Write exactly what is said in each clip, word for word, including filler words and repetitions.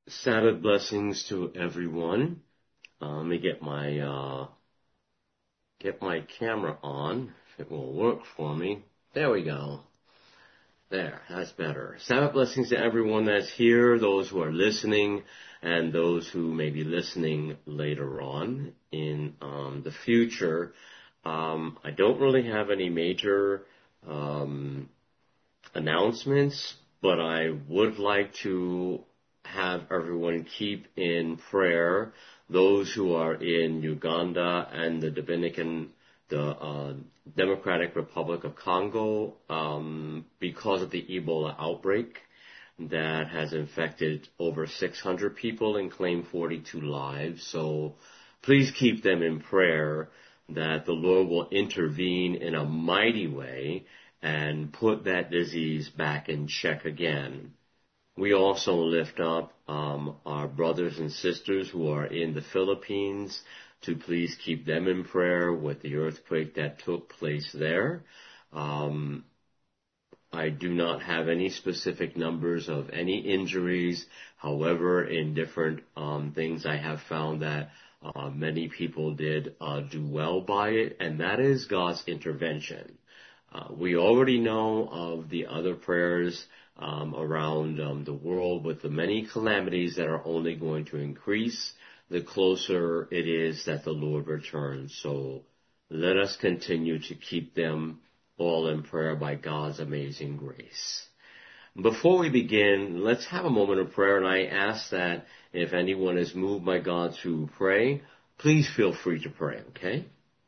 Sabbath blessings to everyone. Uh, let me get my uh, get my camera on. If it will work for me. There we go. There, that's better. Sabbath blessings to everyone that's here, those who are listening, and those who may be listening later on in um, the future. Um, I don't really have any major um, announcements, but I would like to have everyone keep in prayer those who are in Uganda and the Dominican, the uh, Democratic Republic of Congo, um, because of the Ebola outbreak that has infected over six hundred people and claimed forty-two lives. So please keep them in prayer that the Lord will intervene in a mighty way and put that disease back in check again. We also lift up um, our brothers and sisters who are in the Philippines to please keep them in prayer with the earthquake that took place there. Um, I do not have any specific numbers of any injuries. However, in different um, things, I have found that uh, many people did uh, do well by it, and that is God's intervention. Uh, we already know of the other prayers um, around um, the world with the many calamities that are only going to increase the closer it is that the Lord returns. So let us continue to keep them all in prayer by God's amazing grace. Before we begin, let's have a moment of prayer, and I ask that if anyone is moved by God to pray, please feel free to pray, okay?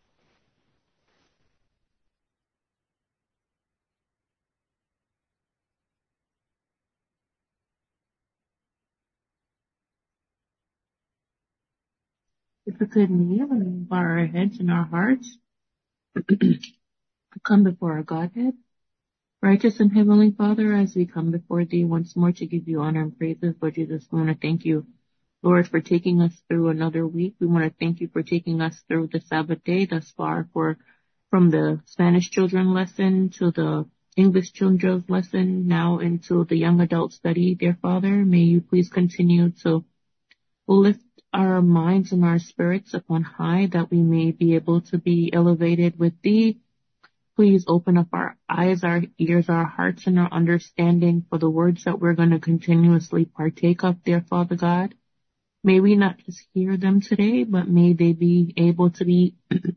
If we could kneel and bow our heads and our hearts, come before our Godhead. Righteous and Heavenly Father, as we come before Thee once more to give You honor and praises, Lord Jesus, we want to thank You, Lord, for taking us through another week. We want to thank You for taking us through the Sabbath day thus far, for from the Spanish children lesson to the English children's lesson, now into the young adult study. Dear Father, may You please continue to lift our minds and our spirits up on high, that we may be able to be elevated with Thee. Please open up our eyes, our ears, our hearts, and our understanding for the words that we're going to continuously partake of, dear Father God. May we not just hear them today, but may they be able to be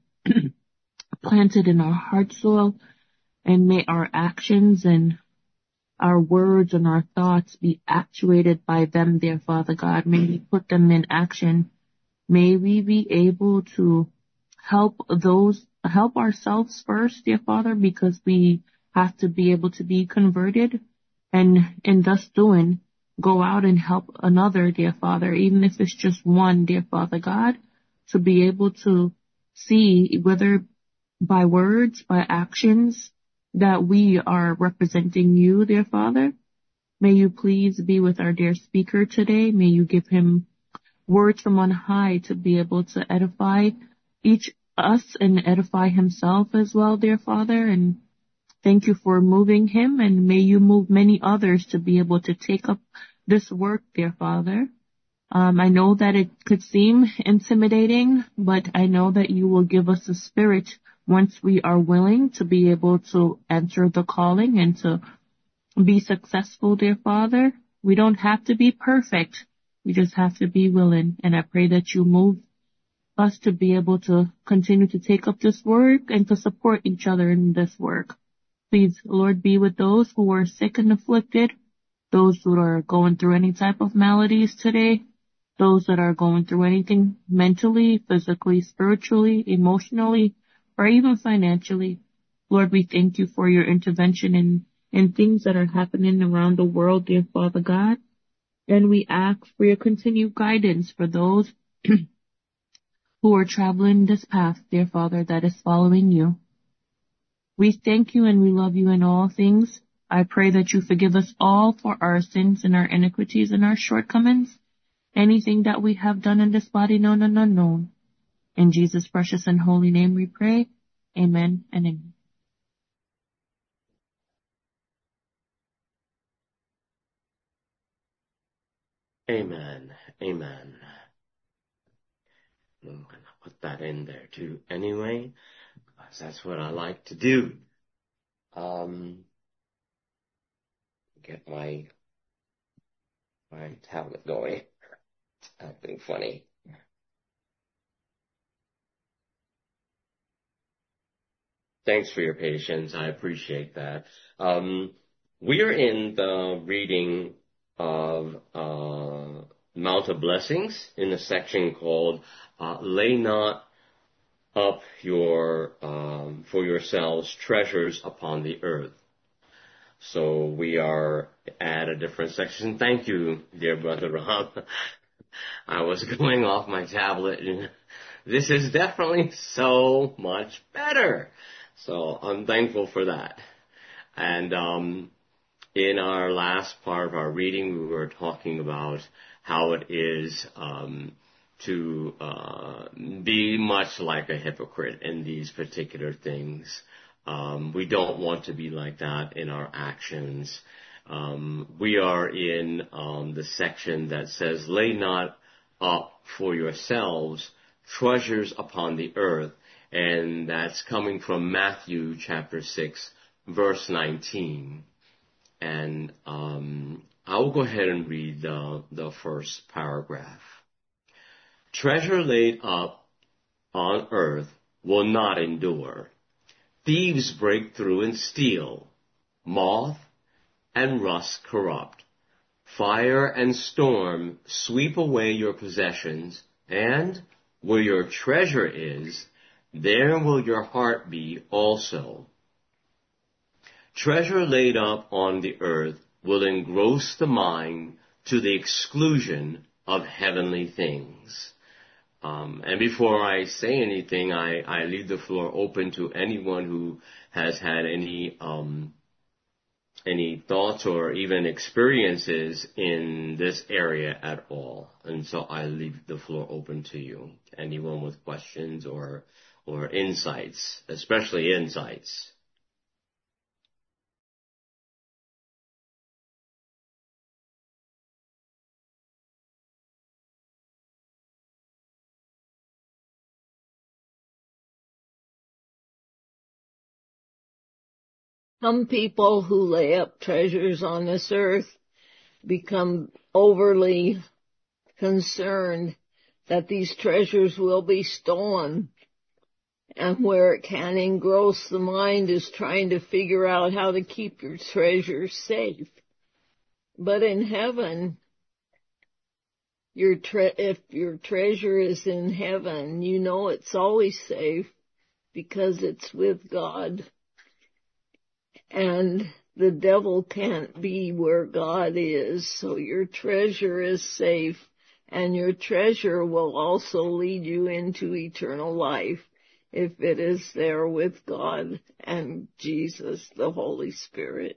planted in our heart soil, and may our actions and our words and our thoughts be actuated by them, dear Father God. May we put them in action. May we be able to help those, help ourselves first, dear Father, because we have to be able to be converted, and in thus doing, go out and help another, dear Father, even if it's just one, dear Father God, to be able to see whether by words, by actions, that we are representing You, dear Father. May You please be with our dear speaker today. May You give him words from on high to be able to edify each us and edify himself as well, dear Father. And thank You for moving him, and may You move many others to be able to take up this work, dear Father. Um, I know that it could seem intimidating, but I know that You will give us a spirit once we are willing to be able to answer the calling and to be successful, dear Father. We don't have to be perfect. We just have to be willing. And I pray that You move us to be able to continue to take up this work and to support each other in this work. Please, Lord, be with those who are sick and afflicted, those who are going through any type of maladies today, those that are going through anything mentally, physically, spiritually, emotionally, or even financially. Lord, we thank You for Your intervention in, in things that are happening around the world, dear Father God. And we ask for Your continued guidance for those who are traveling this path, dear Father, that is following You. We thank You and we love You in all things. I pray that You forgive us all for our sins and our iniquities and our shortcomings, anything that we have done in this body, known and unknown. In Jesus' precious and holy name we pray. Amen and amen. Amen. Amen. I'm going to put that in there too anyway, because that's what I like to do. Um, get my, my tablet going. It's acting funny. Thanks for your patience. I appreciate that. Um, we're in the reading of uh, Mount of Blessings in a section called uh, Lay Not Up Your um, for Yourselves Treasures Upon the Earth. So we are at a different section. Thank you, dear Brother Rob. I was going off my tablet, and this is definitely so much better. So I'm thankful for that. And um, in our last part of our reading, we were talking about how it is um, to uh, be much like a hypocrite in these particular things. Um, we don't want to be like that in our actions. Um, we are in um, the section that says, lay not up for yourselves treasures upon the earth. And that's coming from Matthew chapter six, verse nineteen. And um, I'll go ahead and read the, the first paragraph. Treasure laid up on earth will not endure. Thieves break through and steal. Moth and rust corrupt. Fire and storm sweep away your possessions, and where your treasure is, there will your heart be also. Treasure laid up on the earth will engross the mind to the exclusion of heavenly things. Um, and before I say anything, I, I leave the floor open to anyone who has had any um, any thoughts or even experiences in this area at all. And so I leave the floor open to you. Anyone with questions or or insights, especially insights. Some people who lay up treasures on this earth become overly concerned that these treasures will be stolen, and where it can engross the mind is trying to figure out how to keep your treasures safe. But in heaven, your tre- if your treasure is in heaven, you know it's always safe because it's with God. And the devil can't be where God is, so your treasure is safe, and your treasure will also lead you into eternal life if it is there with God and Jesus, the Holy Spirit.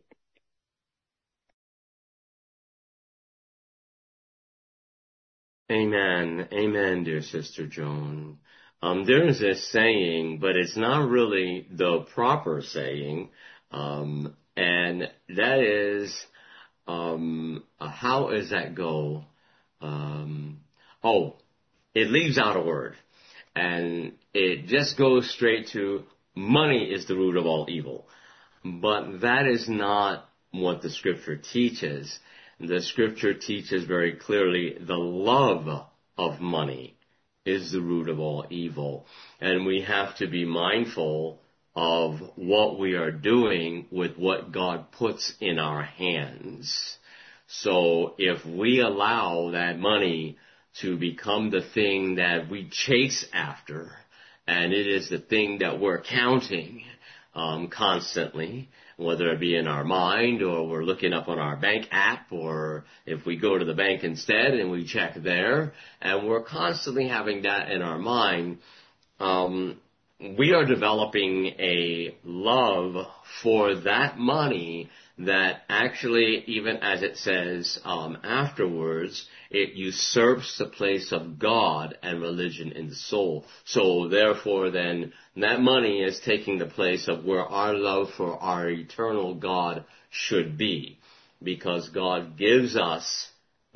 Amen. Amen, dear Sister Joan. Um, there is a saying, but it's not really the proper saying, um, and that is, um, uh, how does that go? Um, oh, it leaves out a word, and it just goes straight to money is the root of all evil. But that is not what the scripture teaches. The scripture teaches very clearly the love of money is the root of all evil. And we have to be mindful of what we are doing with what God puts in our hands. So if we allow that money to become the thing that we chase after, and it is the thing that we're counting um, constantly, whether it be in our mind or we're looking up on our bank app, or if we go to the bank instead and we check there, and we're constantly having that in our mind, um, we are developing a love for that money that actually, even as it says um, afterwards, it usurps the place of God and religion in the soul. So therefore then, that money is taking the place of where our love for our eternal God should be. Because God gives us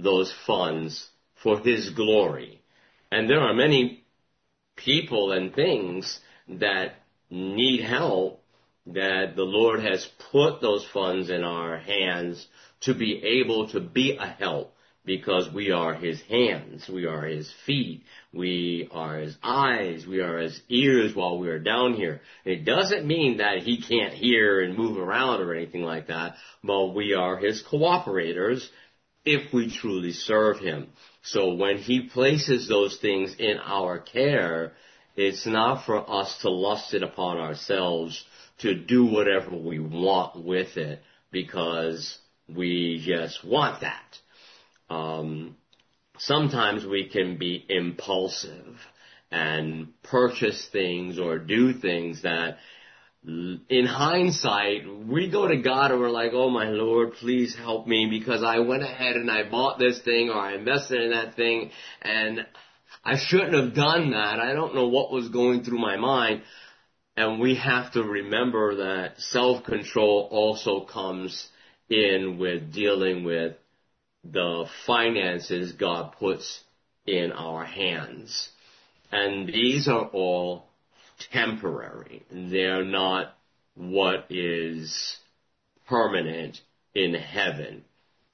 those funds for His glory. And there are many people and things that need help, that the Lord has put those funds in our hands to be able to be a help, because we are His hands, we are His feet, we are His eyes, we are His ears while we are down here. It doesn't mean that He can't hear and move around or anything like that, but we are His cooperators if we truly serve Him. So when He places those things in our care, it's not for us to lust it upon ourselves, to do whatever we want with it, because we just want that. Um, sometimes we can be impulsive and purchase things or do things that, in hindsight, we go to God and we're like, oh my Lord, please help me, because I went ahead and I bought this thing or I invested in that thing and I shouldn't have done that. I don't know what was going through my mind. And we have to remember that self-control also comes in with dealing with the finances God puts in our hands. And these are all temporary. They're not what is permanent in heaven.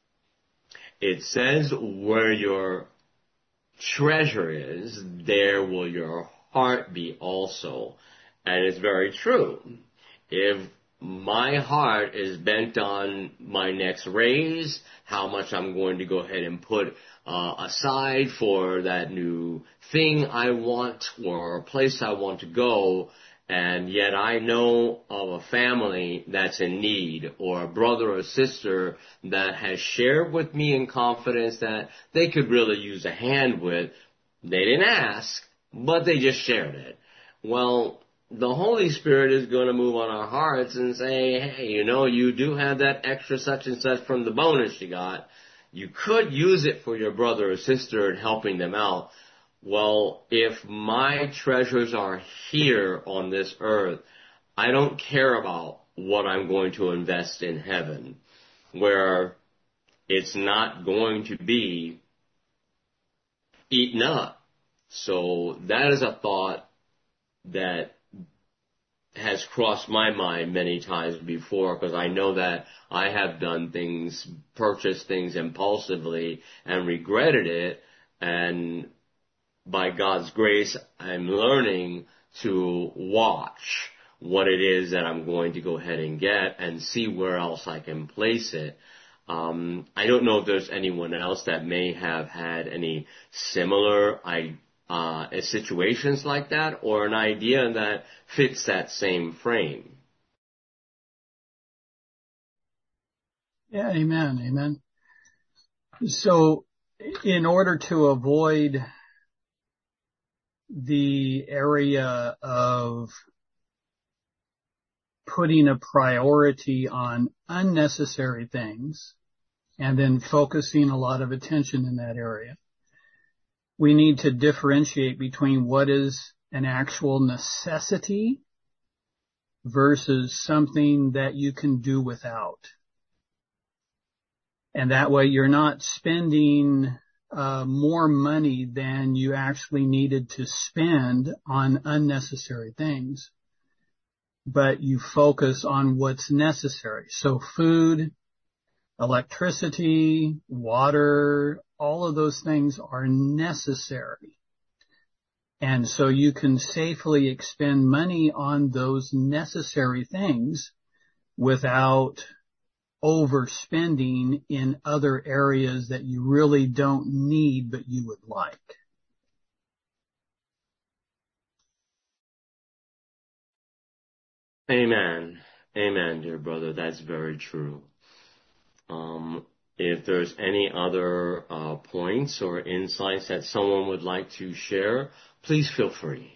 It says, where your treasure is, there will your heart be also. And it's very true. If my heart is bent on my next raise, how much I'm going to go ahead and put uh, aside for that new thing I want or place I want to go, and yet I know of a family that's in need, or a brother or sister that has shared with me in confidence that they could really use a hand with. They didn't ask, but they just shared it. Well, the Holy Spirit is going to move on our hearts and say, hey, you know, you do have that extra such and such from the bonus you got. You could use it for your brother or sister and helping them out. Well, if my treasures are here on this earth, I don't care about what I'm going to invest in heaven, where it's not going to be eaten up. So that is a thought that has crossed my mind many times before, because I know that I have done things, purchased things impulsively and regretted it, and by God's grace, I'm learning to watch what it is that I'm going to go ahead and get and see where else I can place it. Um, I don't know if there's anyone else that may have had any similar I, uh, situations like that, or an idea that fits that same frame. Yeah, amen, amen. So, in order to avoid the area of putting a priority on unnecessary things and then focusing a lot of attention in that area, we need to differentiate between what is an actual necessity versus something that you can do without. And that way you're not spending uh, more money than you actually needed to spend on unnecessary things, but you focus on what's necessary. So food, electricity, water, all of those things are necessary. And so you can safely expend money on those necessary things without overspending in other areas that you really don't need but you would like. Amen. Amen, dear brother. That's very true. Um, if there's any other uh, points or insights that someone would like to share, please feel free.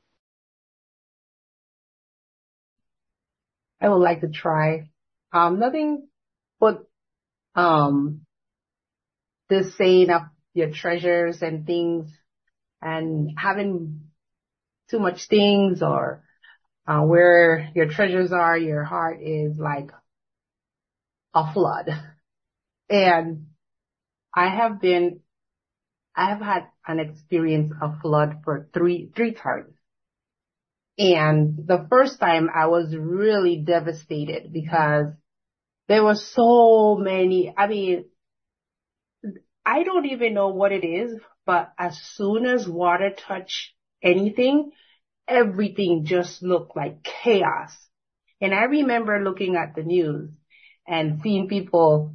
I would like to try. Um, nothing but um, this saying of your treasures and things, and having too much things, or uh, where your treasures are, your heart is like a flood. And I have been, I have had an experience of flood for three, three times. And the first time I was really devastated because there were so many, I mean, I don't even know what it is, but as soon as water touched anything, everything just looked like chaos. And I remember looking at the news and seeing people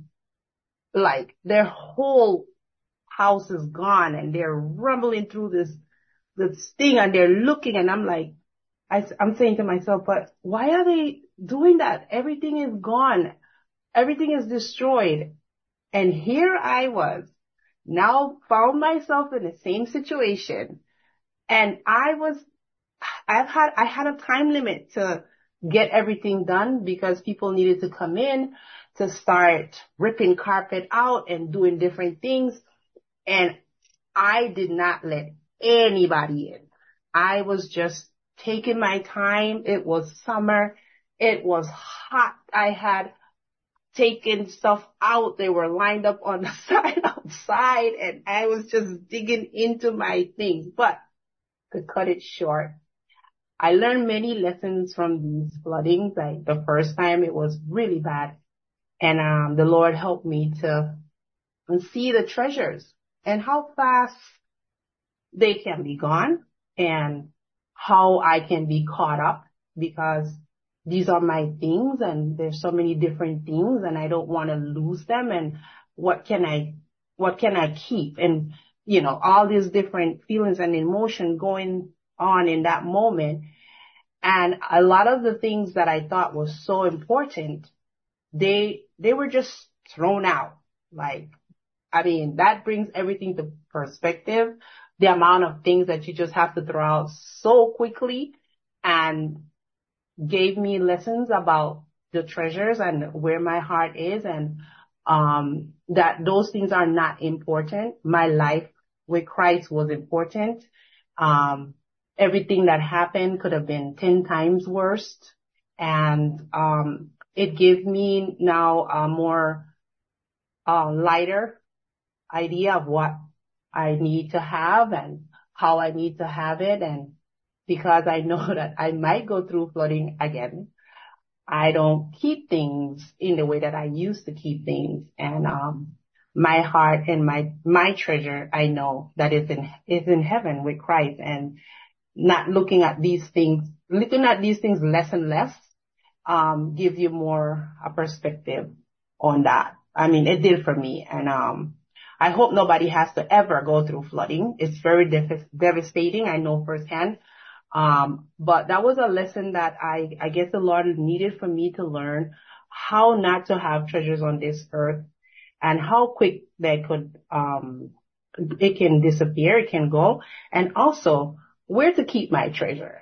like their whole house is gone and they're rumbling through this, this thing and they're looking and I'm like, I, I'm saying to myself, but why are they doing that? Everything is gone. Everything is destroyed. And here I was, now found myself in the same situation. And I was, I've had, I had a time limit to get everything done because people needed to come in to start ripping carpet out and doing different things. And I did not let anybody in. I was just taking my time. It was summer. It was hot. I had taken stuff out. They were lined up on the side outside and I was just digging into my things. But to cut it short, I learned many lessons from these floodings. Like the first time it was really bad. And um, the Lord helped me to see the treasures and how fast they can be gone and how I can be caught up because these are my things and there's so many different things and I don't want to lose them and what can I, what can I keep? And, you know, all these different feelings and emotion going on in that moment. And a lot of the things that I thought was so important, they, they were just thrown out. Like, I mean, that brings everything to perspective. The amount of things that you just have to throw out so quickly and gave me lessons about the treasures and where my heart is and, um, that those things are not important. My life with Christ was important. Um, everything that happened could have been ten times worse. And, um, it gave me now a more, uh, lighter idea of what I need to have and how I need to have it. And because I know that I might go through flooding again, I don't keep things in the way that I used to keep things. And, um, my heart and my, my treasure, I know that is in, is in heaven with Christ and not looking at these things, looking at these things less and less, um, give you more a perspective on that. I mean, it did for me. And, um, I hope nobody has to ever go through flooding. It's very dev- devastating. I know firsthand. Um, but that was a lesson that I, I guess the Lord needed for me to learn how not to have treasures on this earth and how quick they could, um, it can disappear, it can go, and also where to keep my treasure.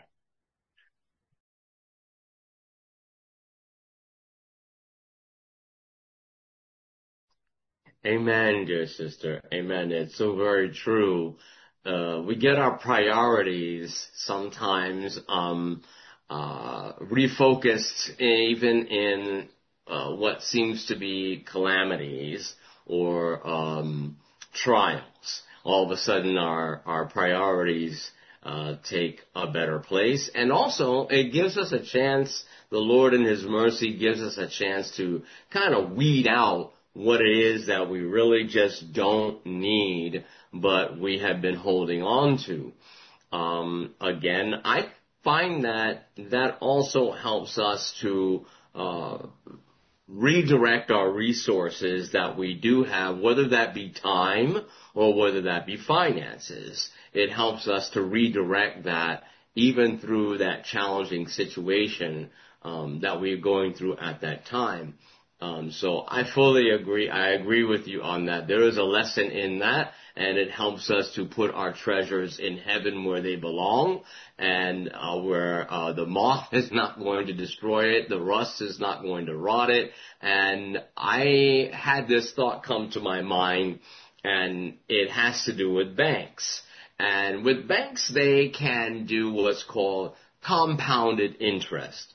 Amen, dear sister. Amen. It's so very true. Uh, we get our priorities sometimes um, uh, refocused even in uh, what seems to be calamities or um, trials. All of a sudden, our our priorities uh, take a better place, and also it gives us a chance. The Lord, in His mercy, gives us a chance to kind of weed out what it is that we really just don't need, but we have been holding on to. Um, again, I find that that also helps us to uh, redirect our resources that we do have, whether that be time or whether that be finances. It helps us to redirect that even through that challenging situation um, that we're going through at that time. Um, so I fully agree. I agree with you on that. There is a lesson in that, and it helps us to put our treasures in heaven where they belong, and uh, where uh, the moth is not going to destroy it, the rust is not going to rot it. And I had this thought come to my mind, and it has to do with banks. And with banks, they can do what's called compounded interest.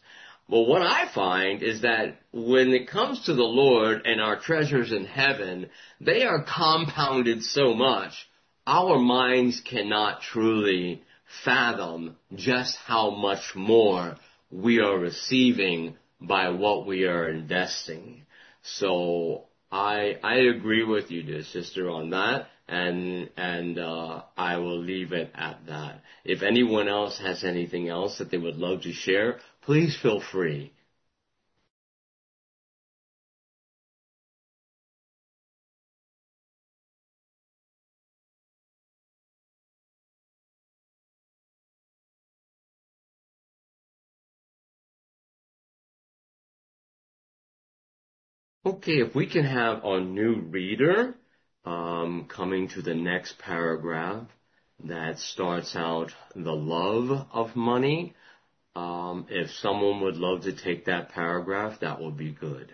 Well, what I find is that when it comes to the Lord and our treasures in heaven, they are compounded so much, our minds cannot truly fathom just how much more we are receiving by what we are investing. So I I agree with you, dear sister, on that, and and uh, I will leave it at that. If anyone else has anything else that they would love to share, please feel free. Okay, if we can have our new reader um, coming to the next paragraph that starts out the love of money. Um, if someone would love to take that paragraph, that would be good.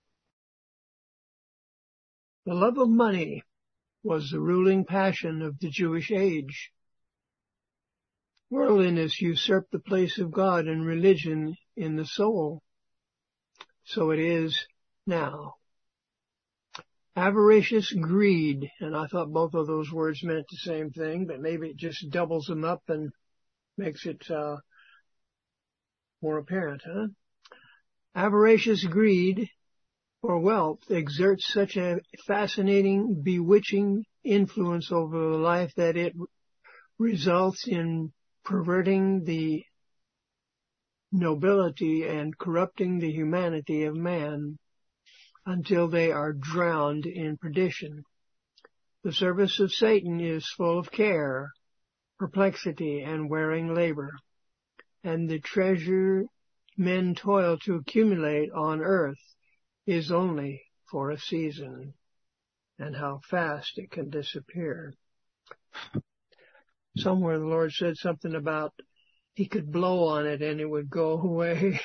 The love of money was the ruling passion of the Jewish age. Worldliness usurped the place of God and religion in the soul. So it is now. Avaricious greed, and I thought both of those words meant the same thing, but maybe it just doubles them up and makes it uh, more apparent, huh? Avaricious greed for wealth exerts such a fascinating, bewitching influence over the life that it results in perverting the nobility and corrupting the humanity of man until they are drowned in perdition. The service of Satan is full of care, perplexity, and wearing labor, and the treasure men toil to accumulate on earth is only for a season, and how fast it can disappear. Somewhere the Lord said something about he could blow on it and it would go away.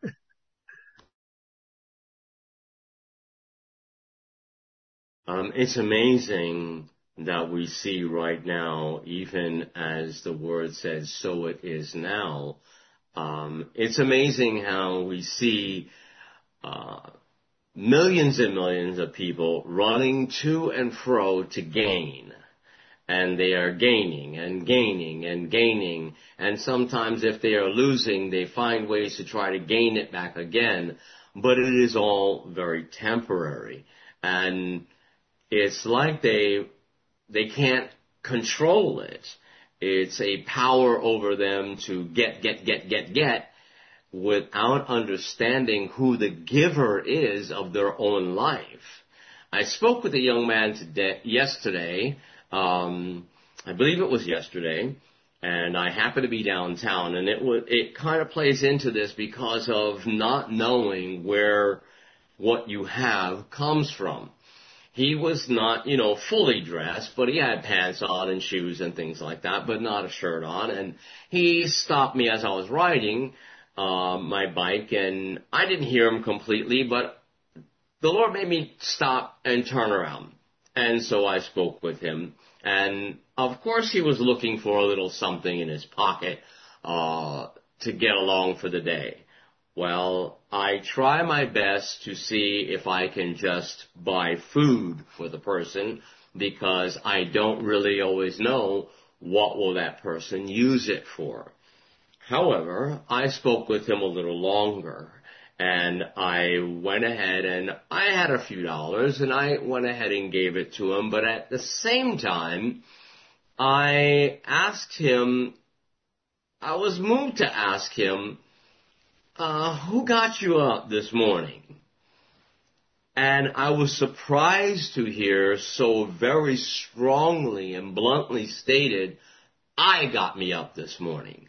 um, it's amazing that we see right now, even as the word says, so it is now. Um, it's amazing how we see uh, millions and millions of people running to and fro to gain. And they are gaining and gaining and gaining. And sometimes if they are losing, they find ways to try to gain it back again. But it is all very temporary. And it's like they, they can't control it. It's a power over them to get, get, get, get, get without understanding who the giver is of their own life. I spoke with a young man today, yesterday, Um, I believe it was yesterday, and I happened to be downtown, and it was, it kind of plays into this because of not knowing where what you have comes from. He was not, you know, fully dressed, but he had pants on and shoes and things like that, but not a shirt on, and he stopped me as I was riding uh, my bike, and I didn't hear him completely, but the Lord made me stop and turn around. And so I spoke with him. And of course he was looking for a little something in his pocket uh to get along for the day. Well, I try my best to see if I can just buy food for the person, because I don't really always know what will that person use it for. However, I spoke with him a little longer. And I went ahead and I had a few dollars and I went ahead and gave it to him. But at the same time, I asked him, I was moved to ask him, uh, who got you up this morning? And I was surprised to hear so very strongly and bluntly stated, I got me up this morning.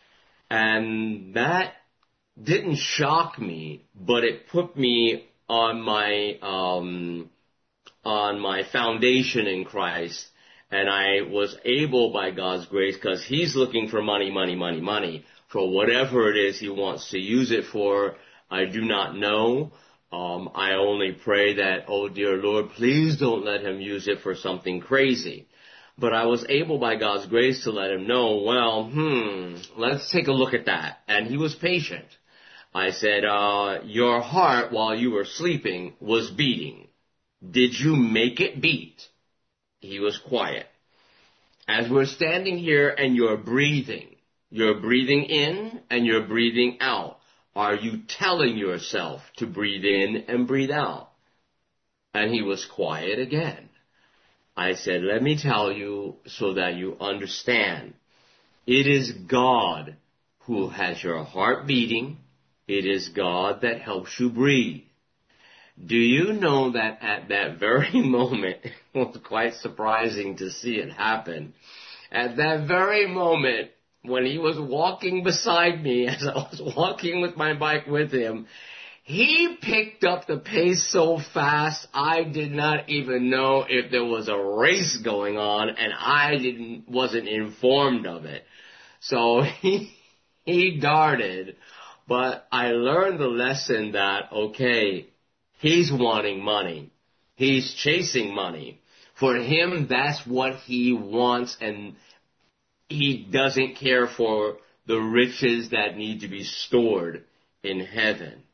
And that didn't shock me, but it put me on my um, on my foundation in Christ, and I was able, by God's grace, because He's looking for money, money, money, money, for whatever it is He wants to use it for. I do not know. Um, I only pray that, oh dear Lord, please don't let him use it for something crazy. But I was able, by God's grace, to let him know, well, hmm, let's take a look at that. And he was patient. I said, uh, your heart while you were sleeping was beating. Did you make it beat? He was quiet. As we're standing here and you're breathing, you're breathing in and you're breathing out. Are you telling yourself to breathe in and breathe out? And he was quiet again. I said, let me tell you so that you understand. It is God who has your heart beating. It is God that helps you breathe. Do you know that at that very moment, it was quite surprising to see it happen. At that very moment, when he was walking beside me, as I was walking with my bike with him, he picked up the pace so fast, I did not even know if there was a race going on, and I didn't, wasn't informed of it. So he, he darted, but I learned the lesson that, okay, he's wanting money. He's chasing money. For him, that's what he wants, and he doesn't care for the riches that need to be stored in heaven.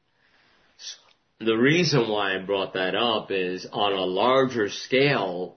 The reason why I brought that up is on a larger scale,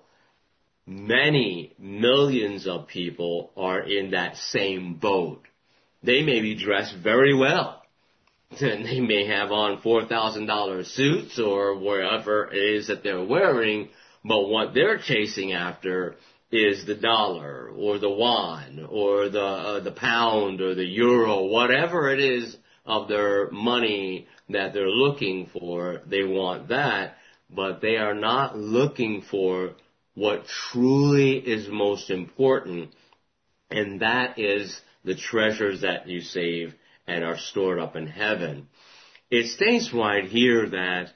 many millions of people are in that same boat. They may be dressed very well. And they may have on four thousand dollars suits or wherever it is that they're wearing, but what they're chasing after is the dollar or the yuan or the uh, the pound or the euro, whatever it is of their money that they're looking for. They want that, but they are not looking for what truly is most important, and that is the treasures that you save and are stored up in heaven. It states right here that,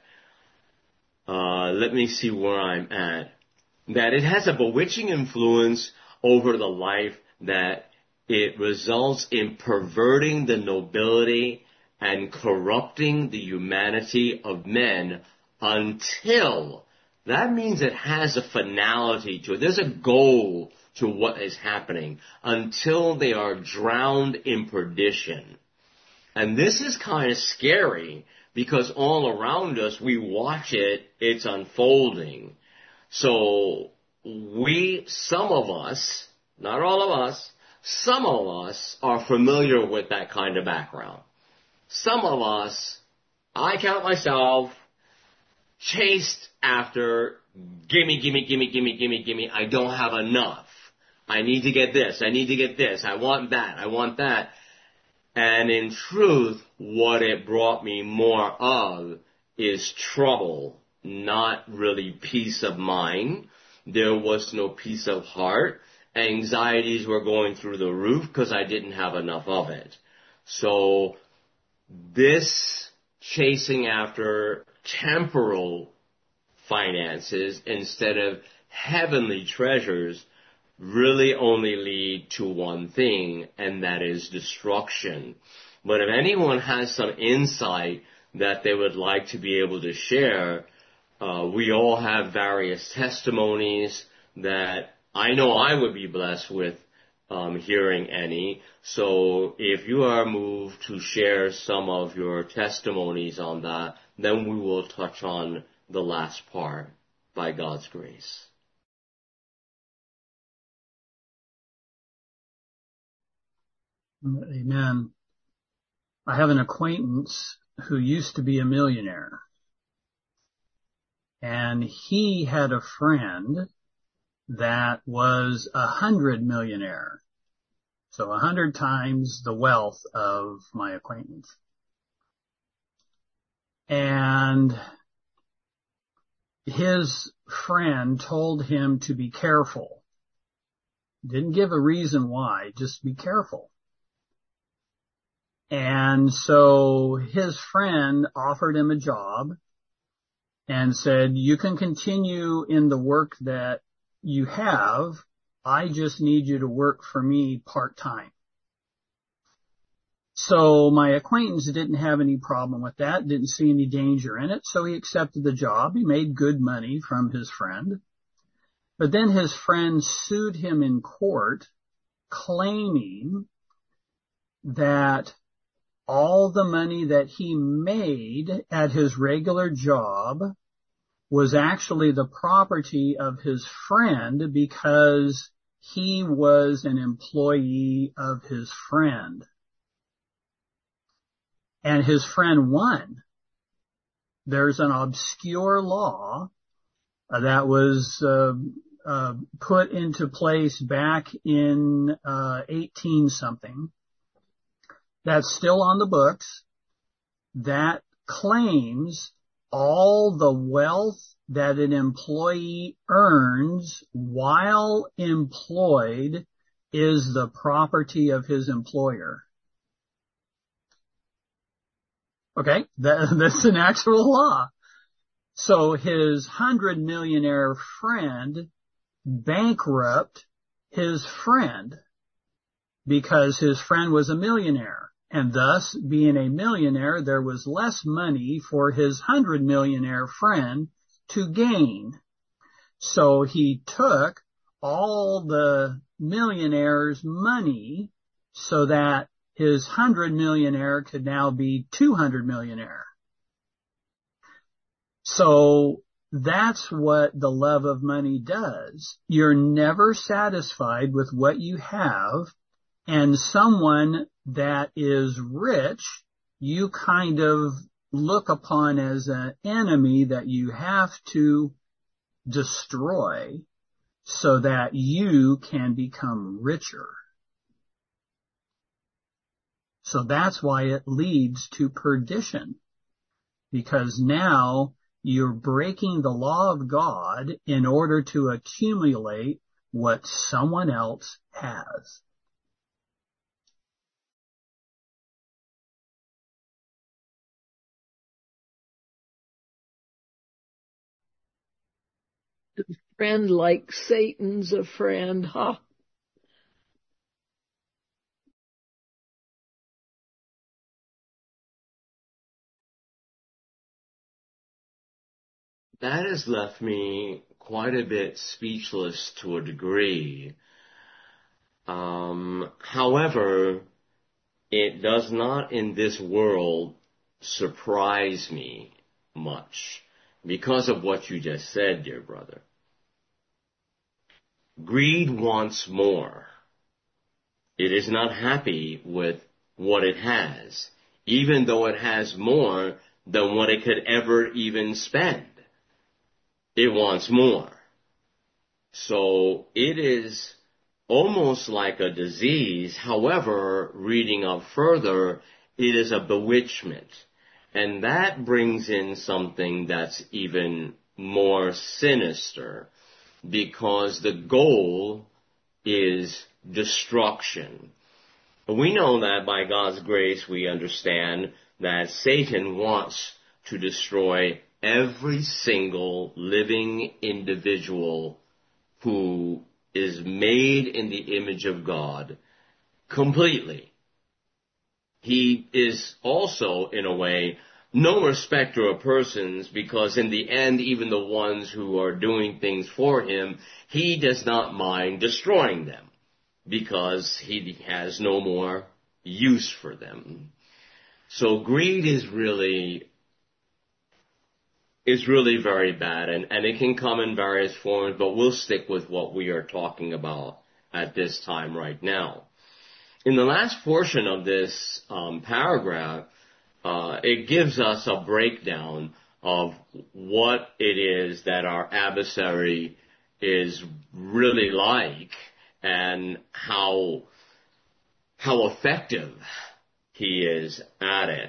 uh, let me see where I'm at, that it has a bewitching influence over the life, that it results in perverting the nobility and corrupting the humanity of men until, that means it has a finality to it. There's a goal to what is happening until they are drowned in perdition. And this is kind of scary because all around us, we watch it, it's unfolding. So we, some of us, not all of us, some of us are familiar with that kind of background. Some of us, I count myself, chased after, gimme, gimme, gimme, gimme, gimme, gimme, I don't have enough. I need to get this, I need to get this, I want that, I want that. And in truth, what it brought me more of is trouble, not really peace of mind. There was no peace of heart. Anxieties were going through the roof because I didn't have enough of it. So this chasing after temporal finances instead of heavenly treasures really only lead to one thing, and that is destruction. But if anyone has some insight that they would like to be able to share, uh, we all have various testimonies that I know I would be blessed with um, hearing any. So if you are moved to share some of your testimonies on that, then we will touch on the last part by God's grace. Amen. I have an acquaintance who used to be a millionaire, and he had a friend that was a hundred millionaire. So a hundred times the wealth of my acquaintance. And his friend told him to be careful. Didn't give a reason why, just be careful. And so his friend offered him a job and said, you can continue in the work that you have. I just need you to work for me part-time. So my acquaintance didn't have any problem with that, didn't see any danger in it, so he accepted the job. He made good money from his friend. But then his friend sued him in court, claiming that all the money that he made at his regular job was actually the property of his friend because he was an employee of his friend. And his friend won. There's an obscure law that was uh, uh, put into place back in uh, eighteen something that's still on the books that claims all the wealth that an employee earns while employed is the property of his employer. Okay, that, that's an actual law. So his hundred millionaire friend bankrupt his friend because his friend was a millionaire. And thus, being a millionaire, there was less money for his hundred millionaire friend to gain. So he took all the millionaire's money so that his hundred millionaire could now be two hundred millionaire. So that's what the love of money does. You're never satisfied with what you have, and someone that is rich, you kind of look upon as an enemy that you have to destroy so that you can become richer. So that's why it leads to perdition, because now you're breaking the law of God in order to accumulate what someone else has. Friend like Satan's a friend, huh? That has left me quite a bit speechless to a degree. Um, however, it does not in this world surprise me much because of what you just said, dear brother. Greed wants more. It is not happy with what it has, even though it has more than what it could ever even spend. It wants more. So it is almost like a disease. However, reading up further, it is a bewitchment. And that brings in something that's even more sinister, because the goal is destruction. We know that by God's grace we understand that Satan wants to destroy every single living individual who is made in the image of God completely. He is also, in a way, no respecter of persons, because in the end, even the ones who are doing things for him, he does not mind destroying them, because he has no more use for them. So greed is really is really very bad, and, and it can come in various forms, but we'll stick with what we are talking about at this time right now. In the last portion of this um, paragraph, uh, it gives us a breakdown of what it is that our adversary is really like and how how effective he is at it.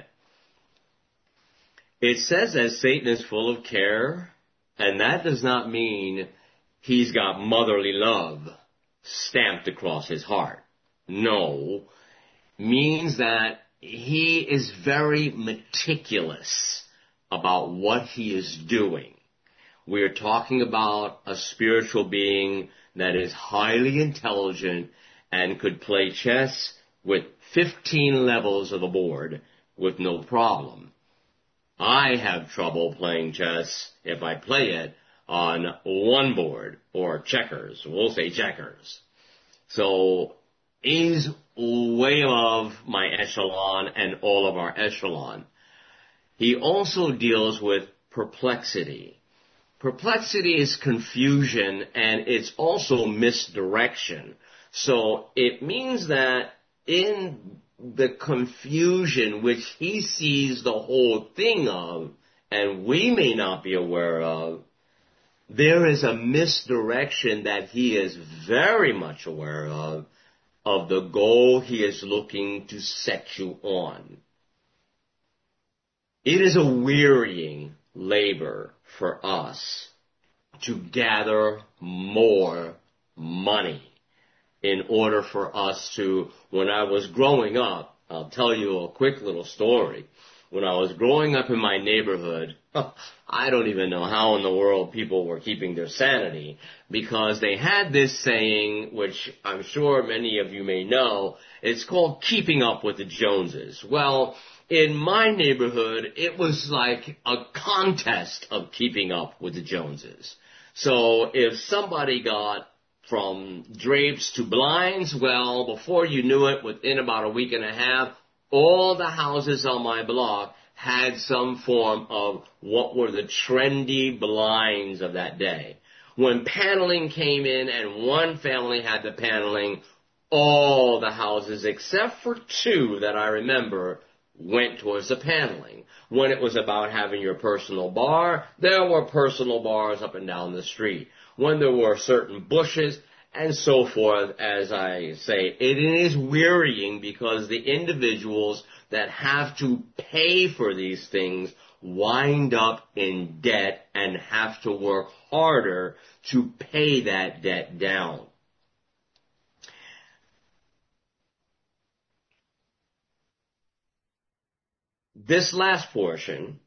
It says that Satan is full of care, and that does not mean he's got motherly love stamped across his heart. No, means that he is very meticulous about what he is doing. We are talking about a spiritual being that is highly intelligent and could play chess with fifteen levels of the board with no problem. I have trouble playing chess if I play it on one board, or checkers. We'll say checkers. So he's way above my echelon and all of our echelon. He also deals with perplexity. Perplexity is confusion, and it's also misdirection. So it means that in the confusion which he sees the whole thing of, and we may not be aware of, there is a misdirection that he is very much aware of, of the goal he is looking to set you on. It is a wearying labor for us to gather more money in order for us to, when I was growing up, I'll tell you a quick little story. When I was growing up in my neighborhood, I don't even know how in the world people were keeping their sanity, because they had this saying, which I'm sure many of you may know, it's called keeping up with the Joneses. Well, in my neighborhood, it was like a contest of keeping up with the Joneses. So if somebody got from drapes to blinds, well, before you knew it, within about a week and a half, all the houses on my block had some form of what were the trendy blinds of that day. When paneling came in and one family had the paneling, all the houses except for two that I remember went towards the paneling. When it was about having your personal bar, there were personal bars up and down the street. When there were certain bushes, and so forth, as I say, it is wearying because the individuals that have to pay for these things wind up in debt and have to work harder to pay that debt down. This last portion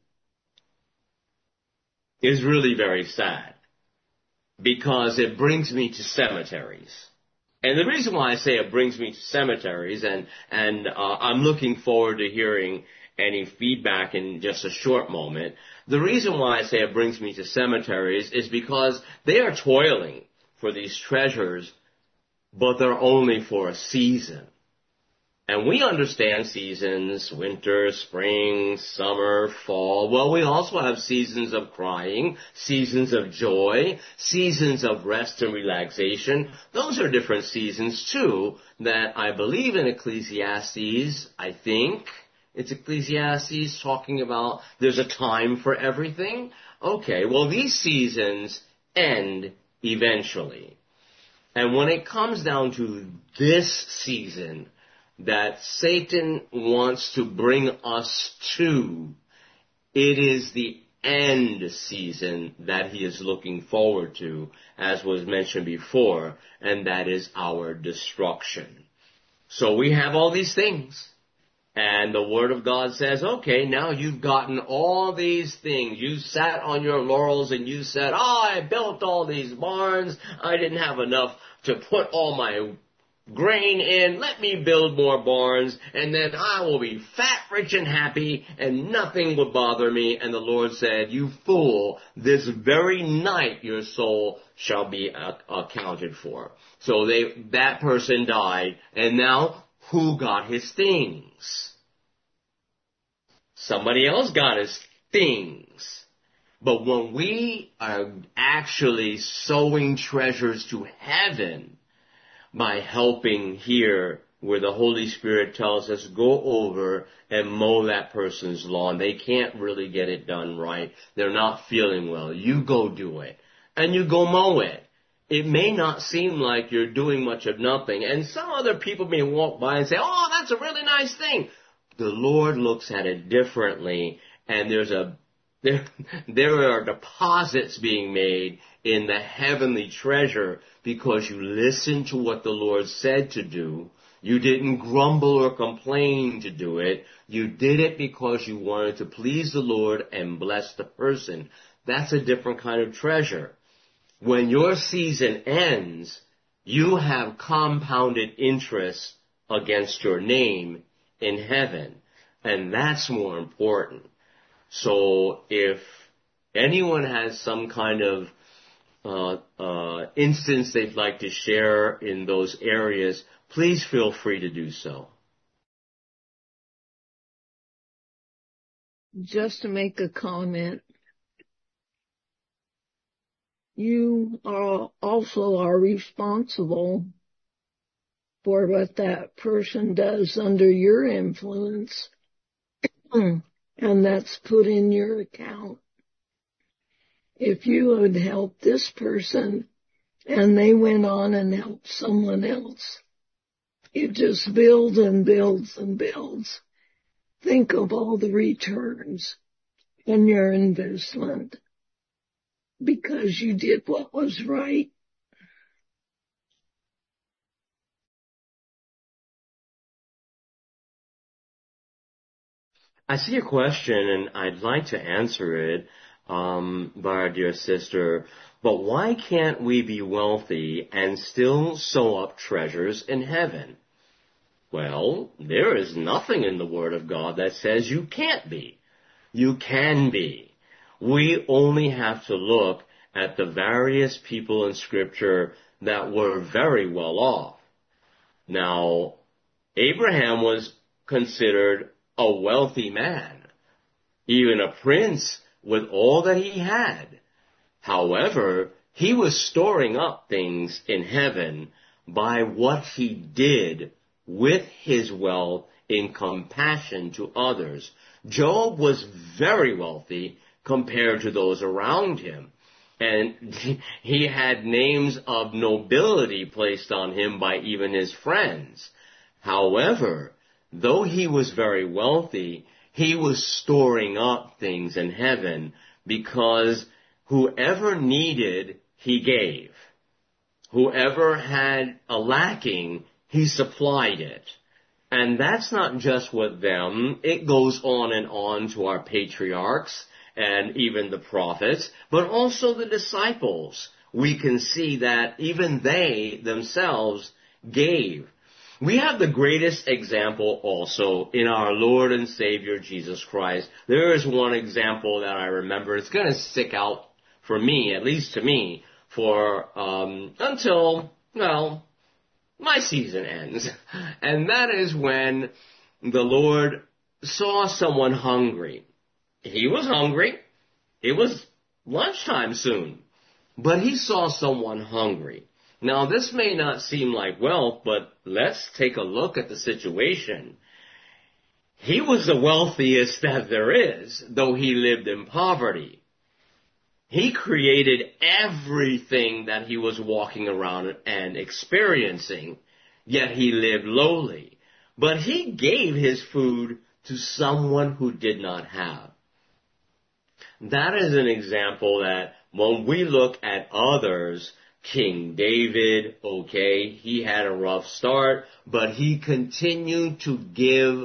is really very sad, because it brings me to cemeteries. And the reason why I say it brings me to cemeteries, and, and uh, I'm looking forward to hearing any feedback in just a short moment, the reason why I say it brings me to cemeteries is because they are toiling for these treasures, but they're only for a season. And we understand seasons, winter, spring, summer, fall. Well, we also have seasons of crying, seasons of joy, seasons of rest and relaxation. Those are different seasons, too, that I believe in Ecclesiastes, I think. It's Ecclesiastes talking about there's a time for everything. Okay, well, these seasons end eventually. And when it comes down to this season that Satan wants to bring us to, it is the end season that he is looking forward to, as was mentioned before, and that is our destruction. So we have all these things, and the Word of God says, okay, now you've gotten all these things. You sat on your laurels and you said, oh, I built all these barns. I didn't have enough to put all my grain in, let me build more barns, and then I will be fat, rich, and happy, and nothing will bother me. And the Lord said, you fool, this very night your soul shall be uh, accounted for. So they, that person died, and now who got his things? Somebody else got his things. But when we are actually sowing treasures to heaven, by helping here where the Holy Spirit tells us, go over and mow that person's lawn. They can't really get it done right. They're not feeling well. You go do it. And you go mow it. It may not seem like you're doing much of nothing. And some other people may walk by and say, oh, that's a really nice thing. The Lord looks at it differently, and there's a There, there are deposits being made in the heavenly treasure because you listened to what the Lord said to do. You didn't grumble or complain to do it. You did it because you wanted to please the Lord and bless the person. That's a different kind of treasure. When your season ends, you have compounded interest against your name in heaven. And that's more important. So if anyone has some kind of uh, uh, instance they'd like to share in those areas, please feel free to do so. Just to make a comment, you are also are responsible for what that person does under your influence, and that's put in your account. If you would help this person and they went on and helped someone else, it just builds and builds and builds. Think of all the returns in your investment because you did what was right. I see a question, and I'd like to answer it um, by our dear sister. But why can't we be wealthy and still sow up treasures in heaven? Well, there is nothing in the Word of God that says you can't be. You can be. We only have to look at the various people in Scripture that were very well off. Now, Abraham was considered a wealthy man, even a prince with all that he had. However, he was storing up things in heaven by what he did with his wealth in compassion to others. Job was very wealthy compared to those around him, and he had names of nobility placed on him by even his friends. However, though he was very wealthy, he was storing up things in heaven because whoever needed, he gave. Whoever had a lacking, he supplied it. And that's not just with them. It goes on and on to our patriarchs and even the prophets, but also the disciples. We can see that even they themselves gave. We have the greatest example also in our Lord and Savior Jesus Christ. There is one example that I remember. It's going to stick out for me, at least to me, for um, until, well, my season ends. And that is when the Lord saw someone hungry. He was hungry. It was lunchtime soon. But he saw someone hungry. Now, this may not seem like wealth, but let's take a look at the situation. He was the wealthiest that there is, though he lived in poverty. He created everything that he was walking around and experiencing, yet he lived lowly. But he gave his food to someone who did not have. That is an example that when we look at others, King David, okay, he had a rough start, but he continued to give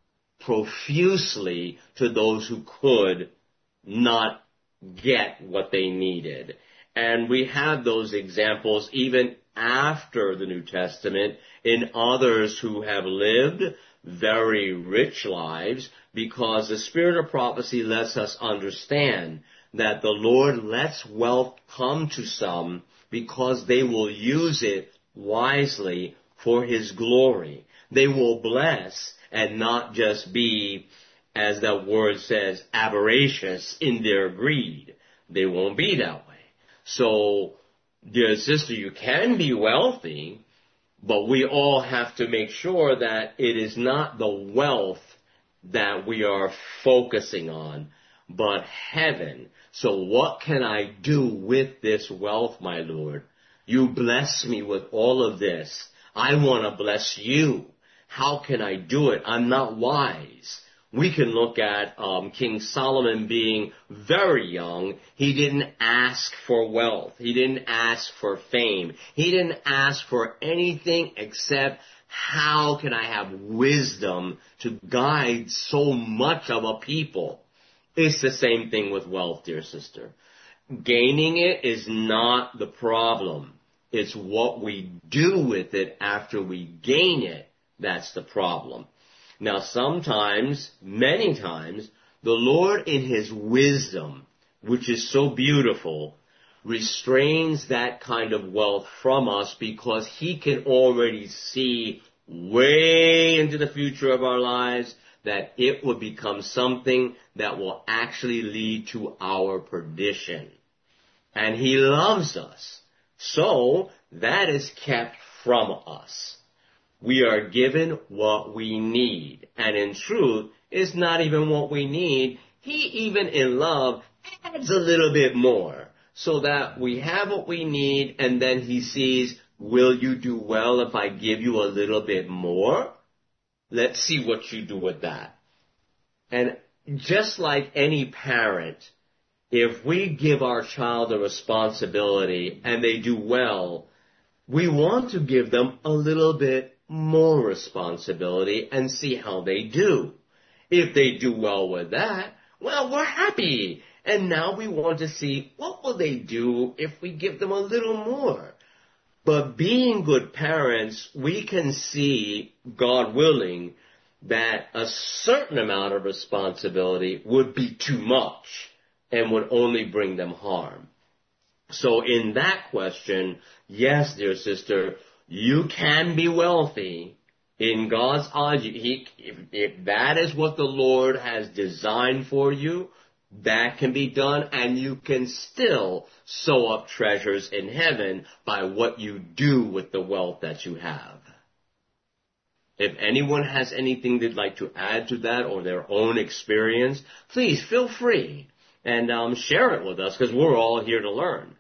profusely to those who could not get what they needed. And we have those examples even after the New Testament in others who have lived very rich lives, because the spirit of prophecy lets us understand that the Lord lets wealth come to some because they will use it wisely for His glory. They will bless and not just be, as that word says, avaricious in their greed. They won't be that way. So, dear sister, you can be wealthy, but we all have to make sure that it is not the wealth that we are focusing on, but heaven. So what can I do with this wealth, my Lord? You bless me with all of this. I want to bless you. How can I do it? I'm not wise. We can look at um, King Solomon being very young. He didn't ask for wealth. He didn't ask for fame. He didn't ask for anything except, how can I have wisdom to guide so much of a people? It's the same thing with wealth, dear sister. Gaining it is not the problem. It's what we do with it after we gain it that's the problem. Now, sometimes, many times, the Lord in His wisdom, which is so beautiful, restrains that kind of wealth from us because he can already see way into the future of our lives that it will become something that will actually lead to our perdition. And he loves us. So that is kept from us. We are given what we need. And in truth, it's not even what we need. He, even in love, adds a little bit more so that we have what we need, and then he sees, will you do well if I give you a little bit more? Let's see what you do with that. And just like any parent, if we give our child a responsibility and they do well, we want to give them a little bit more responsibility and see how they do. If they do well with that, well, we're happy. And now we want to see what will they do if we give them a little more. But being good parents, we can see, God willing, that a certain amount of responsibility would be too much and would only bring them harm. So in that question, yes, dear sister, you can be wealthy. In God's eyes, he, if, if that is what the Lord has designed for you, that can be done, and you can still sow up treasures in heaven by what you do with the wealth that you have. If anyone has anything they'd like to add to that or their own experience, please feel free and um, share it with us, because we're all here to learn.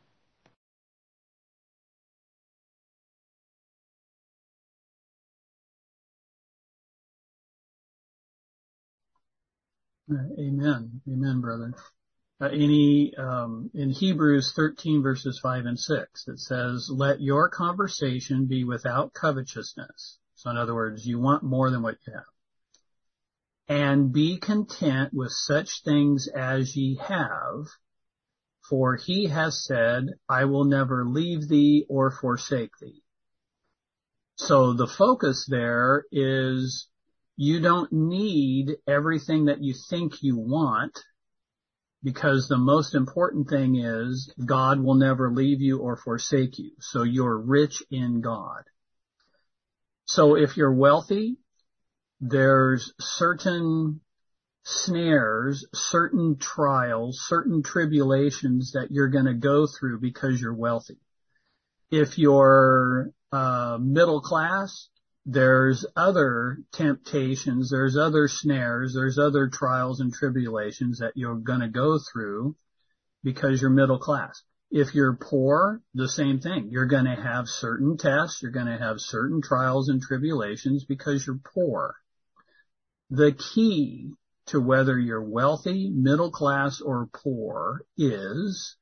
Amen. Amen, brother. Uh, any, um, in Hebrews thirteen verses five and six, it says, let your conversation be without covetousness. So in other words, you want more than what you have. And be content with such things as ye have, for he has said, I will never leave thee or forsake thee. So the focus there is, you don't need everything that you think you want, because the most important thing is God will never leave you or forsake you. So you're rich in God. So if you're wealthy, there's certain snares, certain trials, certain tribulations that you're going to go through because you're wealthy. If you're uh, middle class, there's other temptations, there's other snares, there's other trials and tribulations that you're going to go through because you're middle class. If you're poor, the same thing. You're going to have certain tests, you're going to have certain trials and tribulations because you're poor. The key to whether you're wealthy, middle class, or poor is,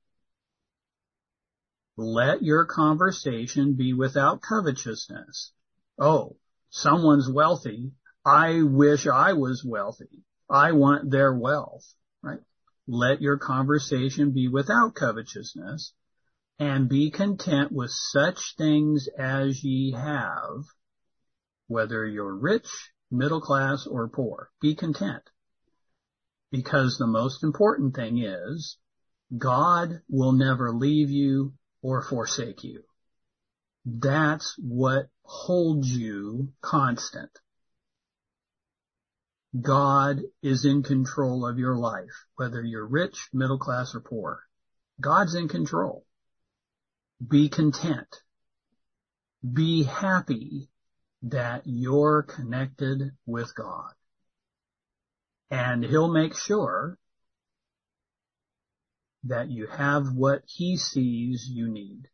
let your conversation be without covetousness. Oh, someone's wealthy. I wish I was wealthy. I want their wealth, right? Let your conversation be without covetousness, and be content with such things as ye have, whether you're rich, middle class, or poor. Be content. Because the most important thing is, God will never leave you or forsake you. That's what holds you constant. God is in control of your life, whether you're rich, middle class, or poor. God's in control. Be content. Be happy that you're connected with God. And He'll make sure that you have what He sees you need.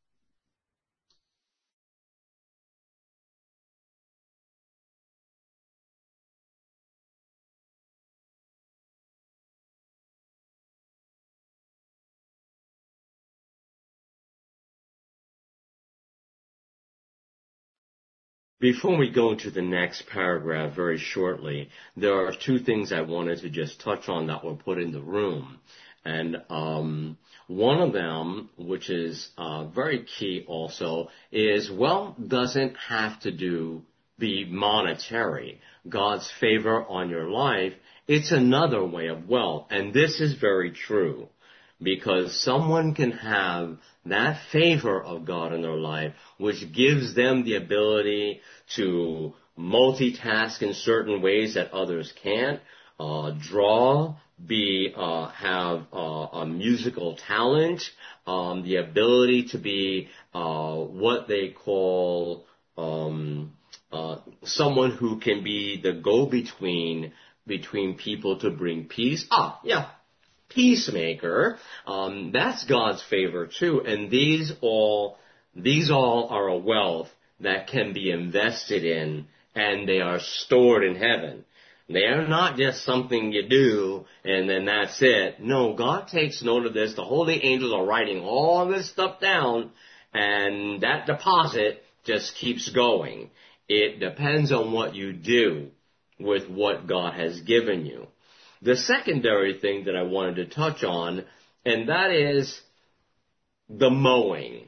Before we go to the next paragraph very shortly, there are two things I wanted to just touch on that were put in the room. And um, one of them, which is uh, very key also, is wealth doesn't have to do be monetary. God's favor on your life, it's another way of wealth. And this is very true, because someone can have that favor of God in their life, which gives them the ability to multitask in certain ways that others can't, uh, draw, be, uh, have uh, a musical talent, um, the ability to be uh, what they call um, uh, someone who can be the go-between between people to bring peace. Ah, yeah. Peacemaker, um, that's God's favor too, and these all, these all are a wealth that can be invested in, and they are stored in heaven. They are not just something you do, and then that's it. No, God takes note of this. The holy angels are writing all this stuff down, and that deposit just keeps going. It depends on what you do with what God has given you. The secondary thing that I wanted to touch on, and that is the mowing.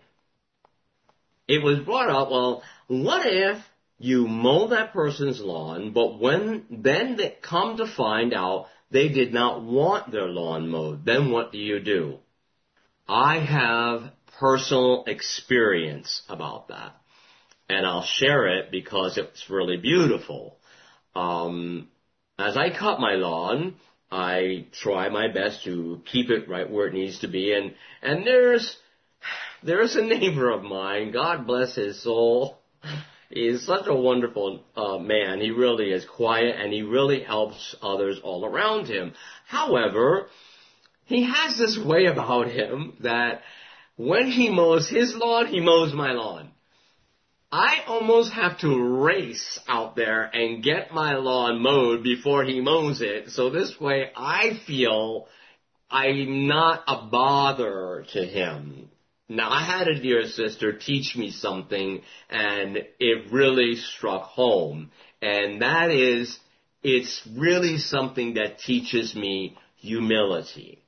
It was brought up, well, what if you mow that person's lawn, but when then they come to find out they did not want their lawn mowed, then what do you do? I have personal experience about that, and I'll share it because it's really beautiful. Um, As I cut my lawn, I try my best to keep it right where it needs to be. And, and there's, there's a neighbor of mine, God bless his soul. He's such a wonderful uh, man. He really is quiet, and he really helps others all around him. However, he has this way about him that when he mows his lawn, he mows my lawn. I almost have to race out there and get my lawn mowed before he mows it. So this way I feel I'm not a bother to him. Now, I had a dear sister teach me something, and it really struck home. And that is, it's really something that teaches me humility.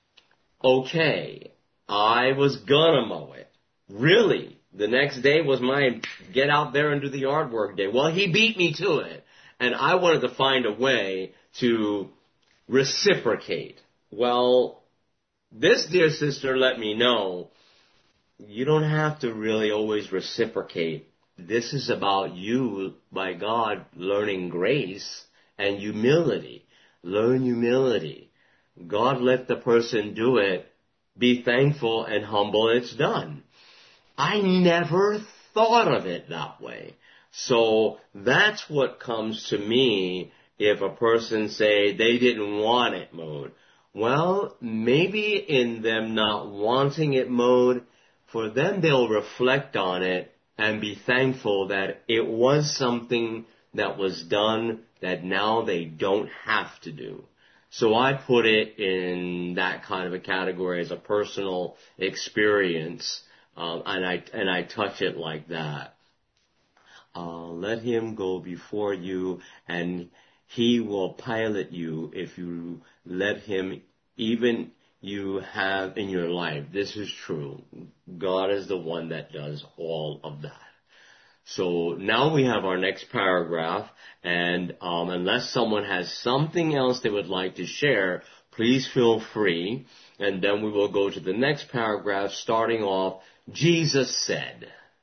Okay, I was gonna mow it. Really? The next day was my get out there and do the yard work day. Well, he beat me to it, and I wanted to find a way to reciprocate. Well, this dear sister let me know, you don't have to really always reciprocate. This is about you, by God, learning grace and humility. Learn humility. God let the person do it. Be thankful and humble, it's done. I never thought of it that way. So that's what comes to me if a person say they didn't want it mowed. Well, maybe in them not wanting it mowed, for them they'll reflect on it and be thankful that it was something that was done that now they don't have to do. So I put it in that kind of a category as a personal experience. Um, and I and I touch it like that. Uh, let him go before you, and he will pilot you if you let him. Even you have in your life. This is true. God is the one that does all of that. So now we have our next paragraph, and um, unless someone has something else they would like to share, please feel free. And then we will go to the next paragraph, starting off, Jesus said.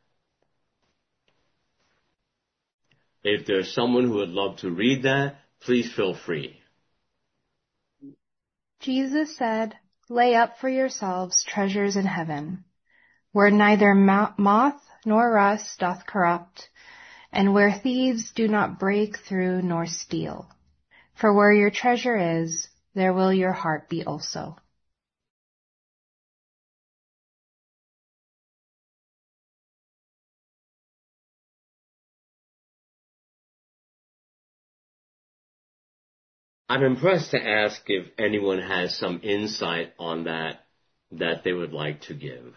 If there's someone who would love to read that, please feel free. Jesus said, "Lay up for yourselves treasures in heaven, where neither moth nor rust doth corrupt, and where thieves do not break through nor steal. For where your treasure is, there will your heart be also." I'm impressed to ask if anyone has some insight on that that they would like to give.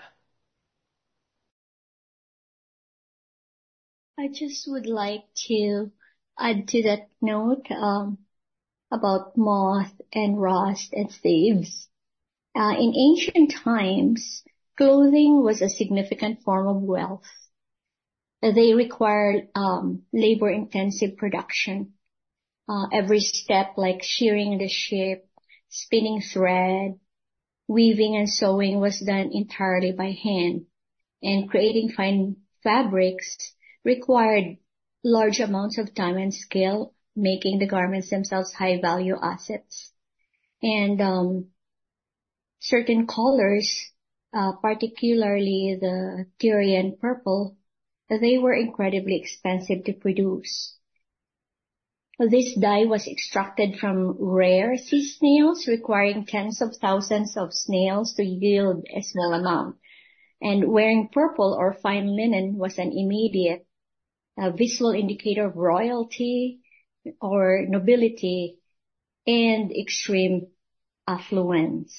I just would like to add to that note um, about moth and rust and thieves. Uh, in ancient times, clothing was a significant form of wealth. They required um, labor-intensive production. Uh, every step, like shearing the sheep, spinning thread, Weaving and sewing was done entirely by hand, and creating fine fabrics required large amounts of time and skill, making the garments themselves high-value assets. And um, certain colors, uh, particularly the Tyrian purple, they were incredibly expensive to produce. This dye was extracted from rare sea snails, requiring tens of thousands of snails to yield a small amount. And wearing purple or fine linen was an immediate uh, visual indicator of royalty or nobility and extreme affluence.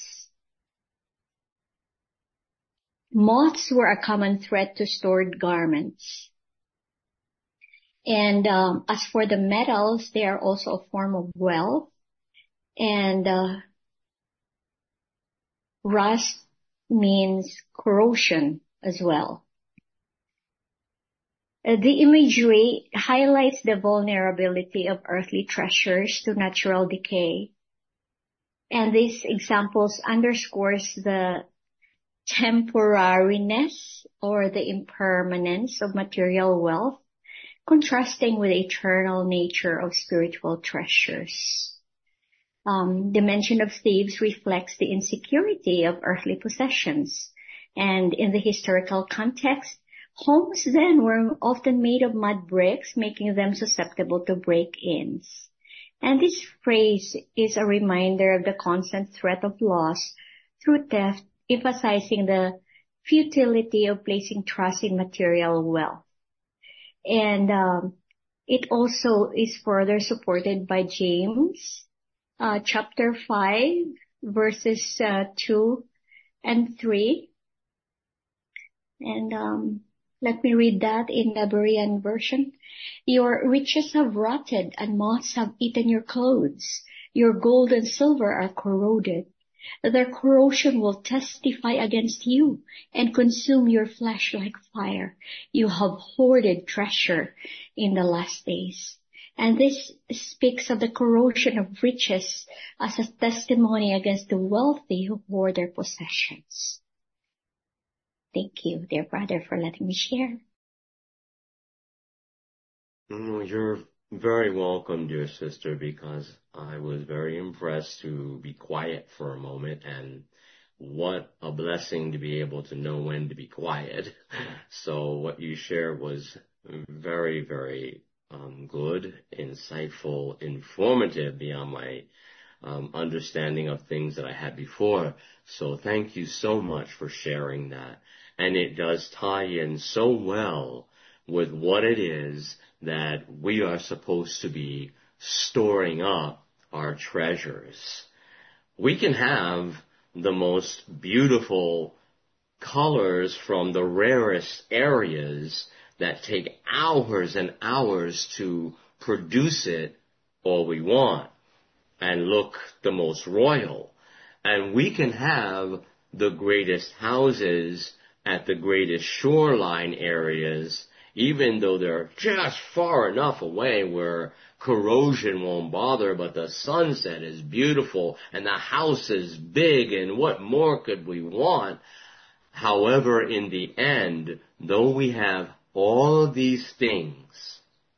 Moths were a common threat to stored garments. And um, as for the metals, they are also a form of wealth. And uh, rust means corrosion as well. Uh, the imagery highlights the vulnerability of earthly treasures to natural decay. And these examples underscores the temporariness or the impermanence of material wealth, contrasting with the eternal nature of spiritual treasures. Um, the mention of thieves reflects the insecurity of earthly possessions. And in the historical context, homes then were often made of mud bricks, making them susceptible to break-ins. And this phrase is a reminder of the constant threat of loss through theft, emphasizing the futility of placing trust in material wealth. And um, it also is further supported by James uh, chapter five, verses uh, two and three. And um, let me read that in the Berean version. Your riches have rotted, and moths have eaten your clothes. Your gold and silver are corroded. Their corrosion will testify against you and consume your flesh like fire. You have hoarded treasure in the last days. And this speaks of the corrosion of riches as a testimony against the wealthy who hoard their possessions. Thank you, dear brother, for letting me share. Mm, You're very welcome, dear sister, because I was very impressed to be quiet for a moment, and what a blessing to be able to know when to be quiet. So what you shared was very, very um, good, insightful, informative beyond my um, understanding of things that I had before. So thank you so much for sharing that. And it does tie in so well with what it is that we are supposed to be storing up our treasures. We can have the most beautiful colors from the rarest areas that take hours and hours to produce it all we want and look the most royal. And we can have the greatest houses at the greatest shoreline areas, even though they're just far enough away where corrosion won't bother, but the sunset is beautiful and the house is big, and what more could we want? However, in the end, though we have all of these things,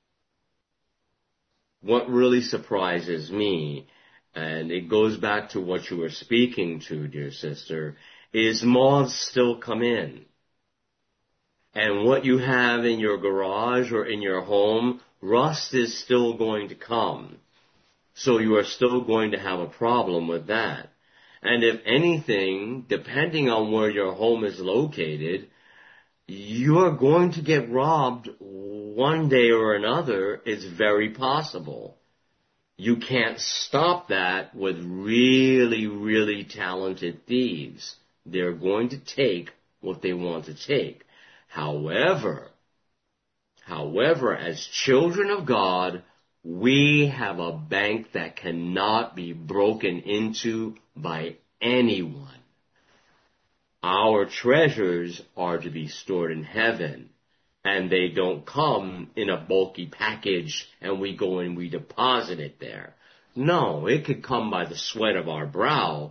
what really surprises me, and it goes back to what you were speaking to, dear sister, is moths still come in. And what you have in your garage or in your home, rust is still going to come. So you are still going to have a problem with that. And if anything, depending on where your home is located, you're going to get robbed one day or another. It's very possible. You can't stop that with really, really talented thieves. They're going to take what they want to take. However, however, as children of God, we have a bank that cannot be broken into by anyone. Our treasures are to be stored in heaven, and they don't come in a bulky package and we go and we deposit it there. No, it could come by the sweat of our brow,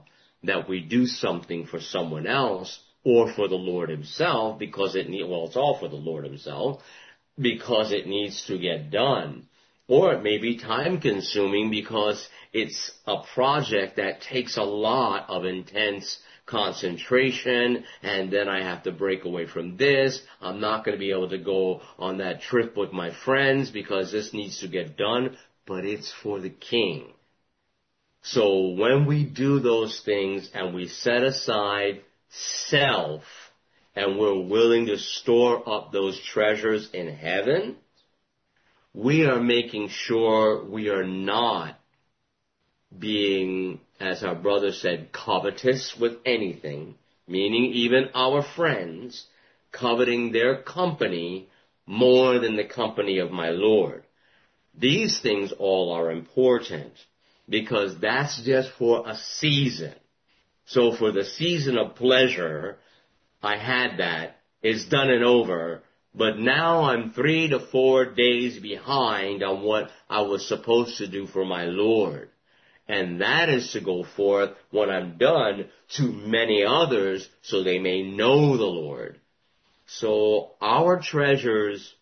that we do something for someone else or for the Lord himself because it need, well, it's all for the Lord himself because it needs to get done. Or it may be time consuming because it's a project that takes a lot of intense concentration, and then I have to break away from this. I'm not going to be able to go on that trip with my friends because this needs to get done, but it's for the King. So when we do those things and we set aside self and we're willing to store up those treasures in heaven, we are making sure we are not being, as our brother said, covetous with anything, meaning even our friends, coveting their company more than the company of my Lord. These things all are important because that's just for a season. So for the season of pleasure, I had that. It's done and over. But now I'm three to four days behind on what I was supposed to do for my Lord. And that is to go forth when I'm done to many others so they may know the Lord. So our treasures,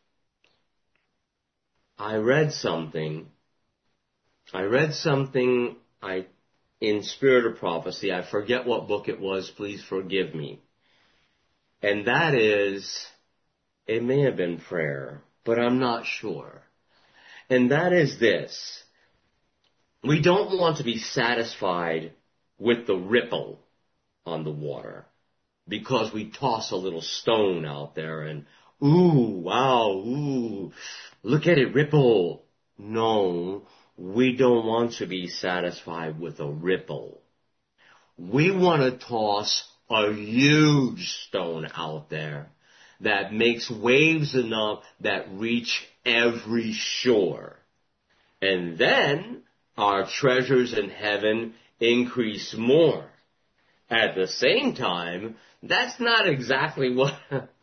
I read something. I read something I in Spirit of Prophecy. I forget what book it was. Please forgive me. And that is, it may have been prayer, but I'm not sure. And that is this. We don't want to be satisfied with the ripple on the water because we toss a little stone out there and, ooh, wow, ooh, look at it ripple. No, we don't want to be satisfied with a ripple. We want to toss a huge stone out there that makes waves enough that reach every shore. And then our treasures in heaven increase more. At the same time, that's not exactly what,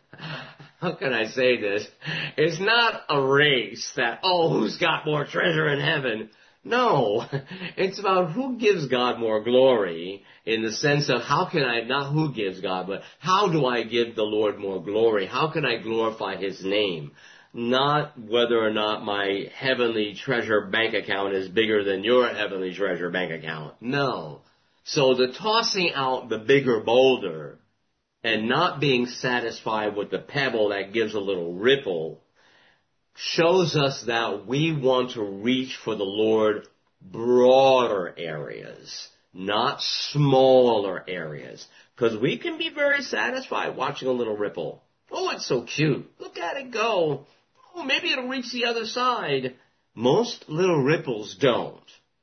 how can I say this? It's not a race that, oh, who's got more treasure in heaven? No, it's about who gives God more glory in the sense of how can I, not who gives God, but how do I give the Lord more glory? How can I glorify His name? Not whether or not my heavenly treasure bank account is bigger than your heavenly treasure bank account. No. So the tossing out the bigger boulder and not being satisfied with the pebble that gives a little ripple shows us that we want to reach for the Lord broader areas, not smaller areas. Because we can be very satisfied watching a little ripple. Oh, it's so cute. Look at it go. Oh, maybe it'll reach the other side. Most little ripples don't.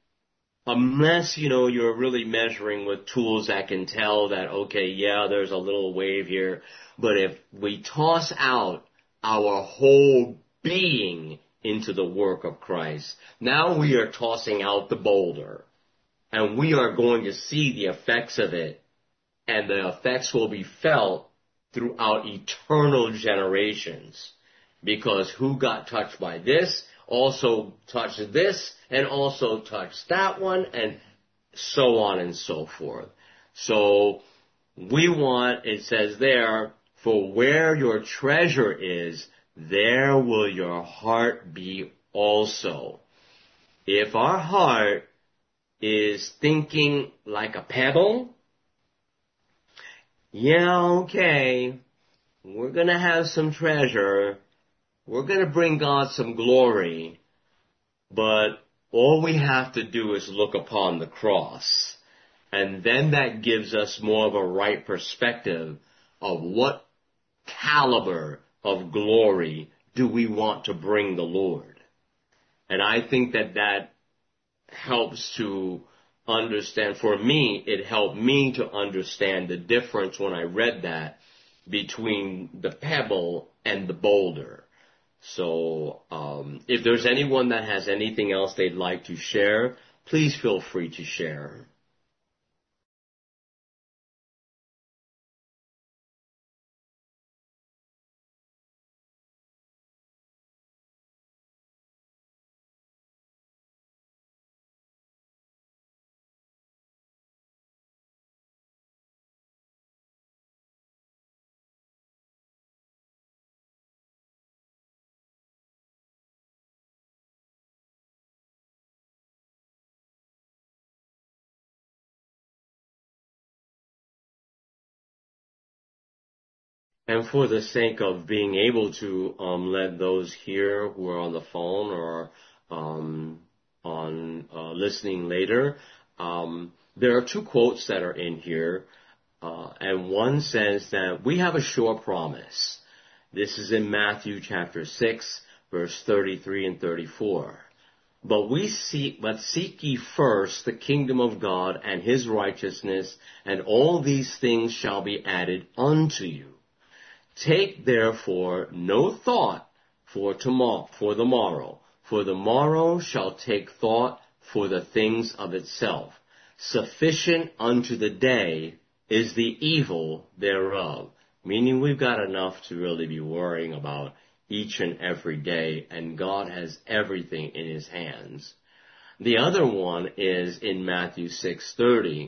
Unless, you know, you're really measuring with tools that can tell that, okay, yeah, there's a little wave here. But if we toss out our whole being into the work of Christ, now we are tossing out the boulder. And we are going to see the effects of it. And the effects will be felt throughout eternal generations. Because who got touched by this also touched this and also touched that one and so on and so forth. So we want, it says there, for where your treasure is, there will your heart be also. If our heart is thinking like a pebble, yeah, okay, we're going to have some treasure. We're going to bring God some glory. But all we have to do is look upon the cross. And then that gives us more of a right perspective of what caliber of glory do we want to bring the Lord. And I think that that helps to understand. For me, it helped me to understand the difference when I read that between the pebble and the boulder. So um, if there's anyone that has anything else they'd like to share, please feel free to share. And for the sake of being able to um, let those here who are on the phone or um, on uh, listening later, um, there are two quotes that are in here. Uh, and one says that we have a sure promise. This is in Matthew chapter six, verse thirty-three and thirty-four. But we seek, but seek ye first the kingdom of God and his righteousness, and all these things shall be added unto you. Take therefore no thought for tomorrow, for the morrow, for the morrow shall take thought for the things of itself. Sufficient unto the day is the evil thereof. Meaning we've got enough to really be worrying about each and every day, and God has everything in his hands. The other one is in Matthew six thirty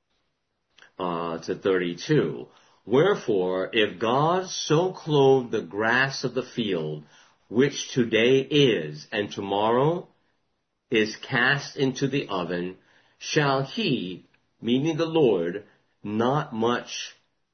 uh, to thirty-two. Wherefore, if God so clothe the grass of the field, which today is, and tomorrow is cast into the oven, shall he, meaning the Lord, not much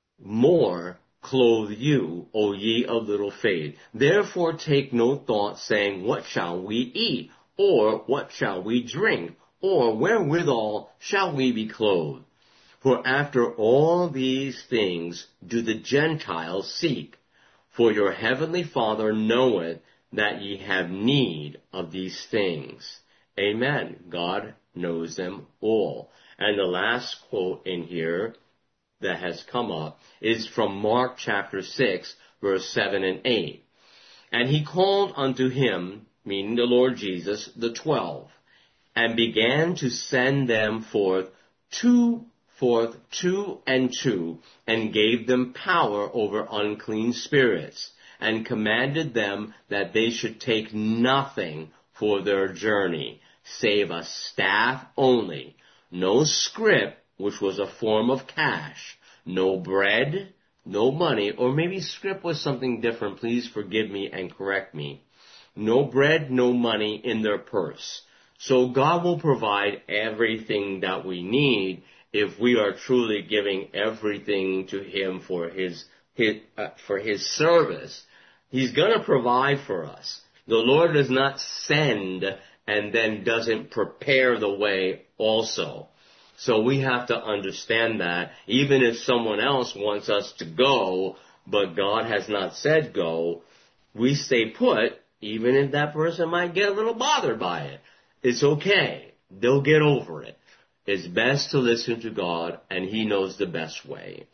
more clothe you, O ye of little faith? Therefore take no thought, saying, what shall we eat? Or what shall we drink? Or wherewithal shall we be clothed? For after all these things do the Gentiles seek. For your heavenly Father knoweth that ye have need of these things. Amen. God knows them all. And the last quote in here that has come up is from Mark chapter six, verse seven and eight. And he called unto him, meaning the Lord Jesus, the twelve, and began to send them forth two, forth two and two, and gave them power over unclean spirits, and commanded them that they should take nothing for their journey, save a staff only, no scrip, which was a form of cash, no bread, no money, or maybe scrip was something different, please forgive me and correct me. No bread, no money in their purse. So God will provide everything that we need if we are truly giving everything to him for his, his uh, for his service. He's going to provide for us. The Lord does not send and then doesn't prepare the way also. So we have to understand that even if someone else wants us to go, but God has not said go, we stay put, even if that person might get a little bothered by it. It's okay. They'll get over it. It's best to listen to God, and he knows the best way.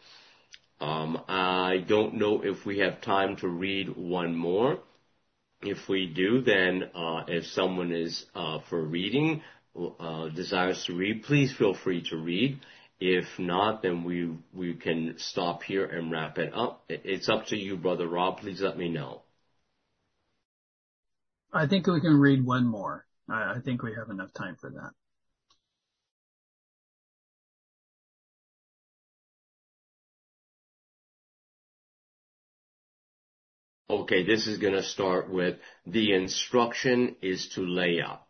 Um, I don't know if we have time to read one more. If we do, then uh, if someone is uh, for reading, uh, desires to read, please feel free to read. If not, then we we can stop here and wrap it up. It's up to you, Brother Rob. Please let me know. I think we can read one more. I, I think we have enough time for that. Okay, this is going to start with, the instruction is to lay up.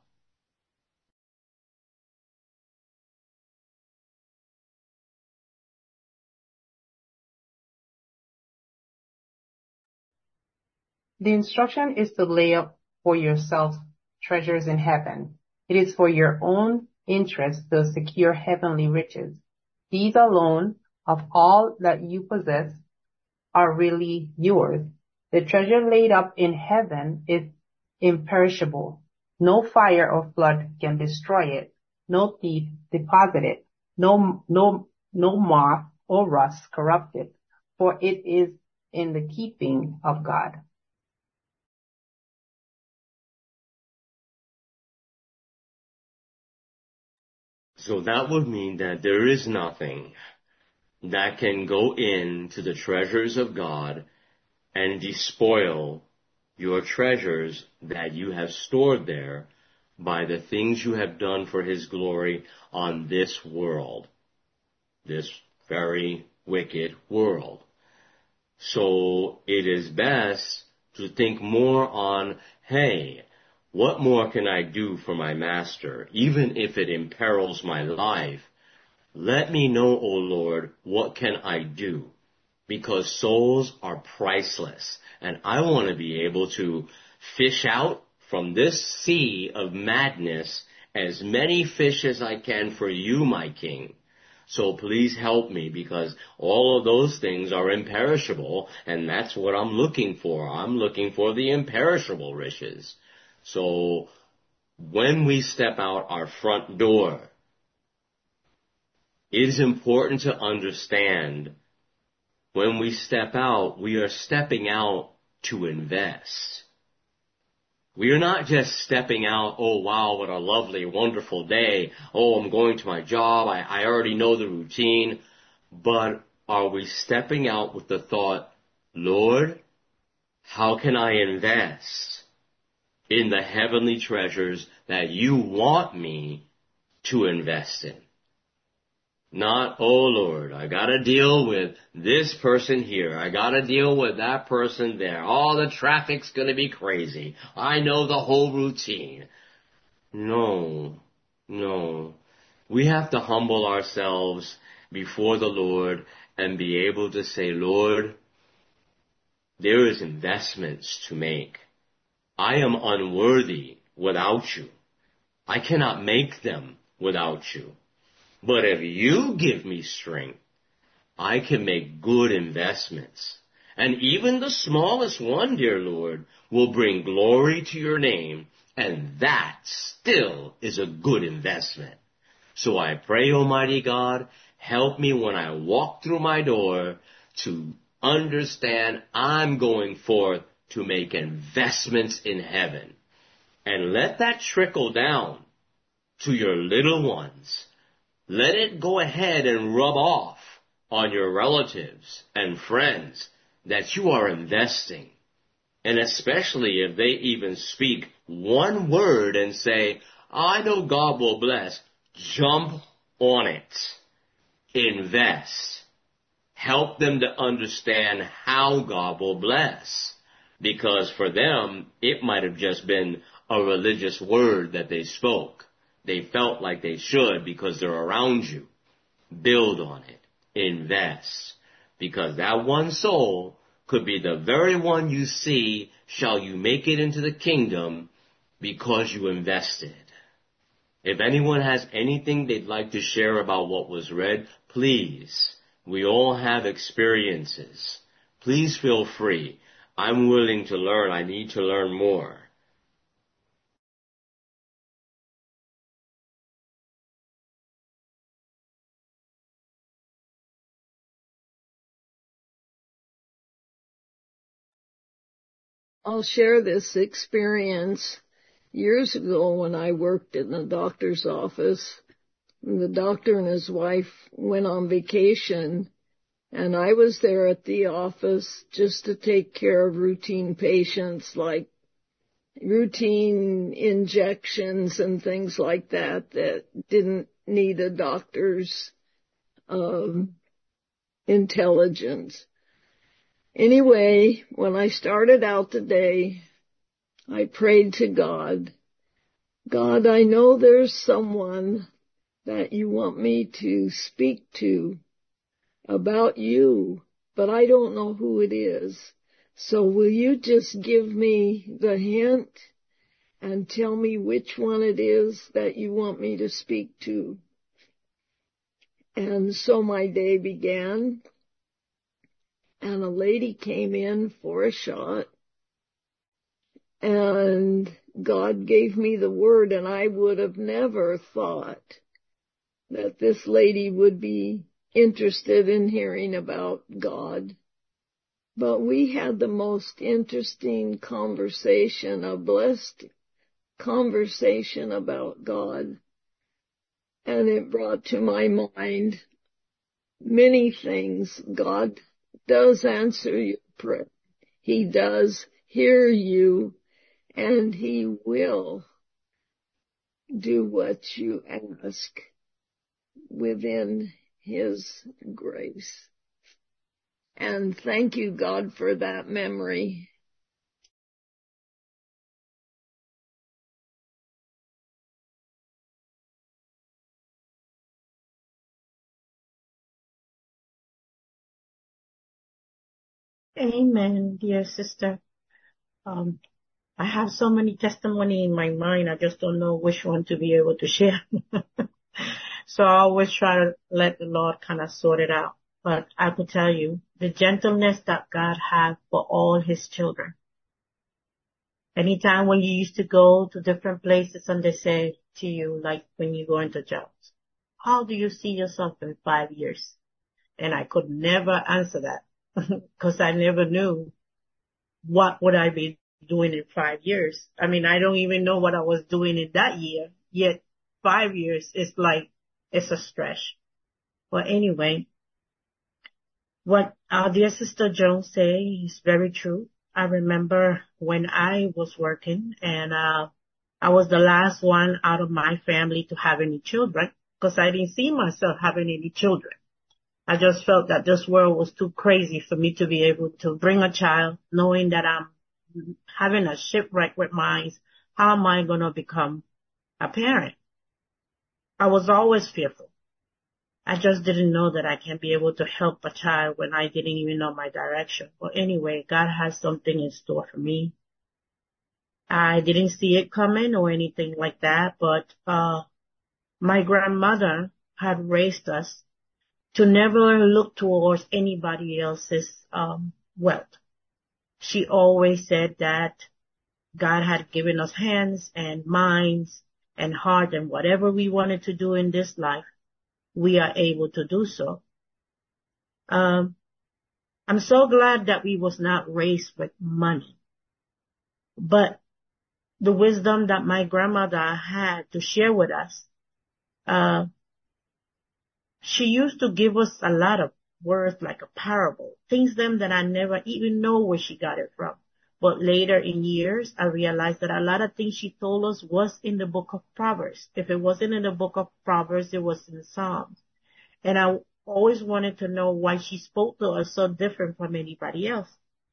The instruction is to lay up for yourselves treasures in heaven. It is for your own interest to secure heavenly riches. These alone, of all that you possess, are really yours. The treasure laid up in heaven is imperishable. No fire or flood can destroy it. No thief deposit it. No, no, no moth or rust corrupt it. For it is in the keeping of God. So that would mean that there is nothing that can go into the treasures of God and despoil your treasures that you have stored there by the things you have done for his glory on this world, this very wicked world. So it is best to think more on, hey, what more can I do for my master, even if it imperils my life? Let me know, O Lord, what can I do? because souls are priceless. And I want to be able to fish out from this sea of madness as many fish as I can for you, my King. So please help me, because all of those things are imperishable, and that's what I'm looking for. I'm looking for the imperishable riches. So when we step out our front door, it is important to understand when we step out, we are stepping out to invest. We are not just stepping out, oh wow, what a lovely, wonderful day. Oh, I'm going to my job. I, I already know the routine. But are we stepping out with the thought, Lord, how can I invest in the heavenly treasures that you want me to invest in? Not, oh Lord, I gotta deal with this person here. I gotta deal with that person there. Oh, the traffic's gonna be crazy. I know the whole routine. No, no. We have to humble ourselves before the Lord and be able to say, Lord, there is investments to make. I am unworthy without you. I cannot make them without you. But if you give me strength, I can make good investments. And even the smallest one, dear Lord, will bring glory to your name, and that still is a good investment. So I pray, Almighty God, help me when I walk through my door to understand I'm going forth to make investments in heaven. And let that trickle down to your little ones. Let it go ahead and rub off on your relatives and friends that you are investing. And especially if they even speak one word and say, I know God will bless, jump on it. Invest. Help them to understand how God will bless. Because for them, it might have just been a religious word that they spoke. They felt like they should because they're around you. Build on it. Invest. Because that one soul could be the very one you see shall you make it into the kingdom because you invested. If anyone has anything they'd like to share about what was read, please. We all have experiences. Please feel free. I'm willing to learn. I need to learn more. I'll share this experience. Years ago when I worked in the doctor's office, the doctor and his wife went on vacation, and I was there at the office just to take care of routine patients like routine injections and things like that that didn't need a doctor's um, intelligence. Anyway, when I started out the day, I prayed to God, God, I know there's someone that you want me to speak to about you, but I don't know who it is. So will you just give me the hint and tell me which one it is that you want me to speak to? And so my day began, and a lady came in for a shot, and God gave me the word, and I would have never thought that this lady would be interested in hearing about God. But we had the most interesting conversation, a blessed conversation about God. And it brought to my mind many things. God does answer your prayer. He does hear you, and He will do what you ask within His grace. And thank you, God, for that memory. Amen, dear sister. Um, I have so many testimony in my mind. I just don't know which one to be able to share. So I always try to let the Lord kind of sort it out. But I could tell you the gentleness that God has for all his children. Anytime when you used to go to different places and they say to you, like when you go into jobs, how do you see yourself in five years? And I could never answer that because I never knew what would I be doing in five years. I mean, I don't even know what I was doing in that year, yet five years is like, it's a stretch. But anyway, what our dear sister Jones say is very true. I remember when I was working and, uh, I was the last one out of my family to have any children because I didn't see myself having any children. I just felt that this world was too crazy for me to be able to bring a child knowing that I'm having a shipwreck with mine. How am I going to become a parent? I was always fearful. I just didn't know that I can be able to help a child when I didn't even know my direction. Well, anyway, God has something in store for me. I didn't see it coming or anything like that, but uh my grandmother had raised us to never look towards anybody else's um wealth. She always said that God had given us hands and minds and heart, and whatever we wanted to do in this life, we are able to do so. Um, I'm so glad that we was not raised with money, but the wisdom that my grandmother had to share with us, uh, she used to give us a lot of words like a parable, things them that I never even know where she got it from. But later in years, I realized that a lot of things she told us was in the book of Proverbs. If it wasn't in the book of Proverbs, it was in Psalms. And I always wanted to know why she spoke to us so different from anybody else.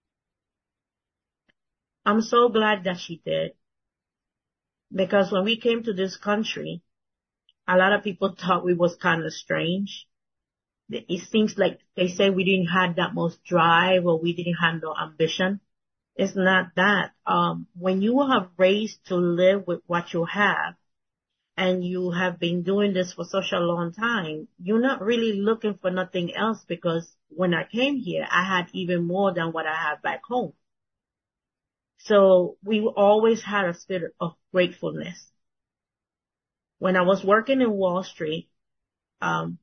I'm so glad that she did. Because when we came to this country, a lot of people thought we was kind of strange. It seems like they say we didn't have that much drive or we didn't have no ambition. It's not that. Um, when you are raised to live with what you have and you have been doing this for such a long time, you're not really looking for nothing else because when I came here, I had even more than what I have back home. So we always had a spirit of gratefulness. When I was working in Wall Street, um,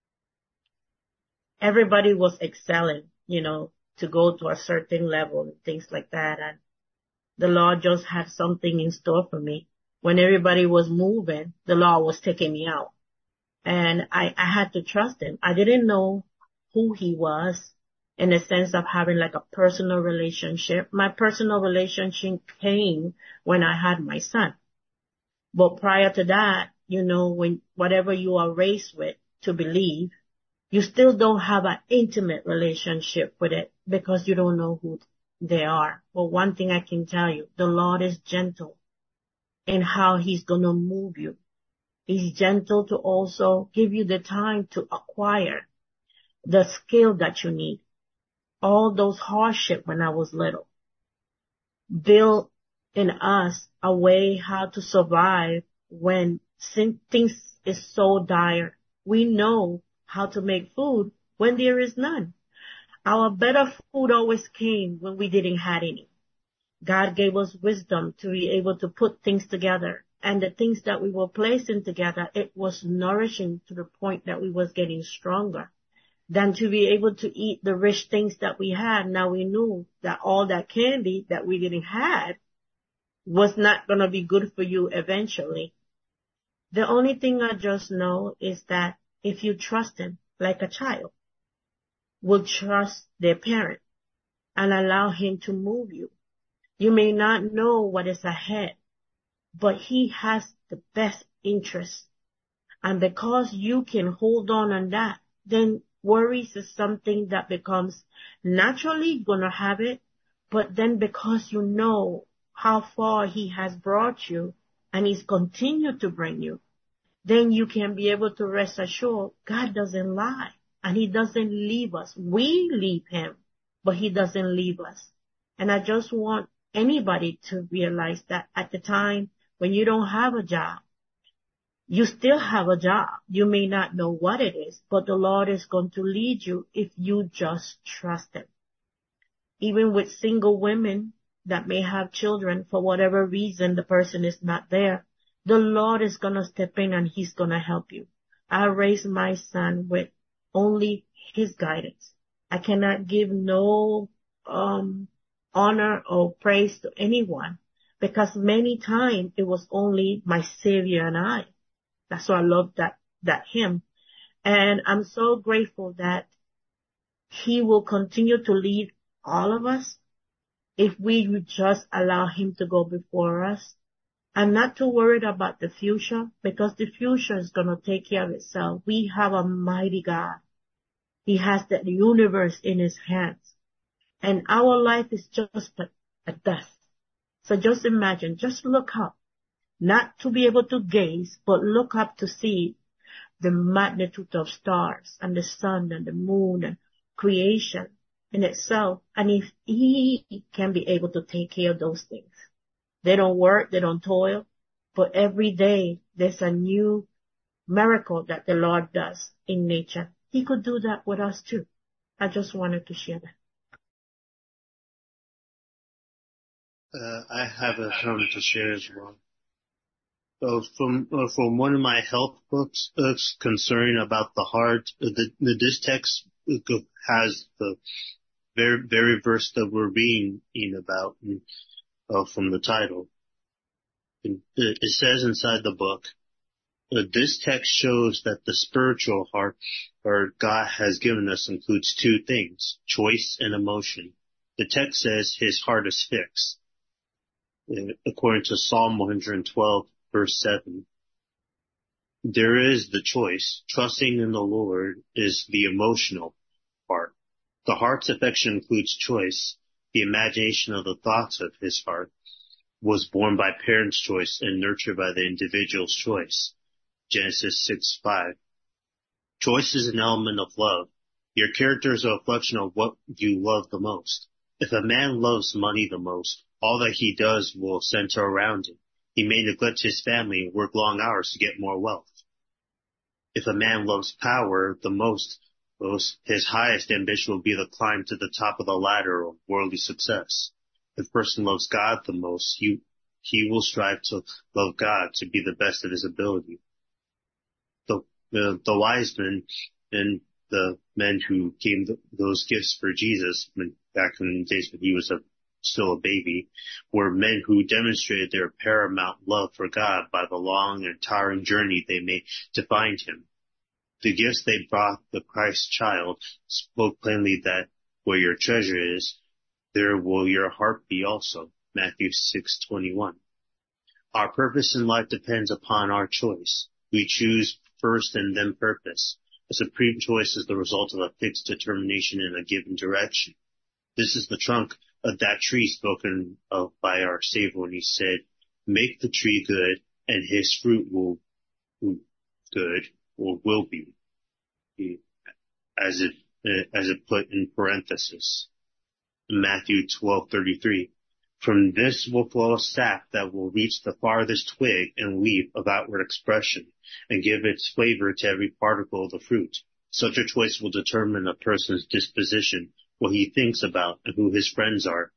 everybody was excelling, you know, to go to a certain level and things like that. And the Lord just had something in store for me. When everybody was moving, the Lord was taking me out. And I, I had to trust him. I didn't know who he was in the sense of having like a personal relationship. My personal relationship came when I had my son. But prior to that, you know, when whatever you are raised with to believe, you still don't have an intimate relationship with it because you don't know who they are. But one thing I can tell you, the Lord is gentle in how he's going to move you. He's gentle to also give you the time to acquire the skill that you need. All those hardships when I was little build in us a way how to survive when things is so dire. We know how to make food when there is none. Our better food always came when we didn't have any. God gave us wisdom to be able to put things together. And the things that we were placing together, it was nourishing to the point that we was getting stronger. Than to be able to eat the rich things that we had. Now we knew that all that candy that we didn't have was not going to be good for you eventually. The only thing I just know is that if you trust him like a child will trust their parent and allow him to move you. You may not know what is ahead, but he has the best interest. And because you can hold on on that, then worries is something that becomes naturally gonna have it, but then because you know how far he has brought you and he's continued to bring you, then you can be able to rest assured God doesn't lie and he doesn't leave us. We leave him, but he doesn't leave us. And I just want anybody to realize that at the time when you don't have a job, you still have a job. You may not know what it is, but the Lord is going to lead you if you just trust Him. Even with single women that may have children, for whatever reason the person is not there, the Lord is going to step in and He's going to help you. I raised my son with only His guidance. I cannot give no um honor or praise to anyone, because many times it was only my Savior and I. That's why I love that, that hymn. And I'm so grateful that He will continue to lead all of us if we would just allow Him to go before us. I'm not too worried about the future, because the future is going to take care of itself. We have a mighty God. He has the universe in His hands. And our life is just a, a dust. So just imagine, just look up. Not to be able to gaze, but look up to see the magnitude of stars and the sun and the moon and creation in itself. And if He can be able to take care of those things. They don't work, they don't toil, but every day there's a new miracle that the Lord does in nature. He could do that with us too. I just wanted to share that. Uh, I have a comment to share as well. So from uh, from one of my health books uh, concerning about the heart, uh, the, the this text has the very very verse that we're reading about uh, from the title. And it says inside the book, uh, this text shows that the spiritual heart, or God has given us, includes two things: choice and emotion. The text says His heart is fixed, uh, according to Psalm one twelve. Verse seven, there is the choice. Trusting in the Lord is the emotional part. The heart's affection includes choice. The imagination of the thoughts of His heart was born by parents' choice and nurtured by the individual's choice. Genesis six five. Choice is an element of love. Your character is a reflection of what you love the most. If a man loves money the most, all that he does will center around it. He may neglect his family and work long hours to get more wealth. If a man loves power the most, his highest ambition will be the climb to the top of the ladder of worldly success. If a person loves God the most, he, he will strive to love God to be the best of his ability. The, the, the wise men and the men who gave the, those gifts for Jesus when, back in the days when He was a still a baby, were men who demonstrated their paramount love for God by the long and tiring journey they made to find Him. The gifts they brought the Christ child spoke plainly that where your treasure is, there will your heart be also. Matthew six twenty-one. Our purpose in life depends upon our choice. We choose first and then purpose. A supreme choice is the result of a fixed determination in a given direction. This is the trunk of that tree spoken of by our Savior when He said, make the tree good and his fruit will, will good or will be, as it, as it put in parenthesis. Matthew twelve thirty-three. From this will flow a sap that will reach the farthest twig and leaf of outward expression and give its flavor to every particle of the fruit. Such a choice will determine a person's disposition, what he thinks about, and who his friends are.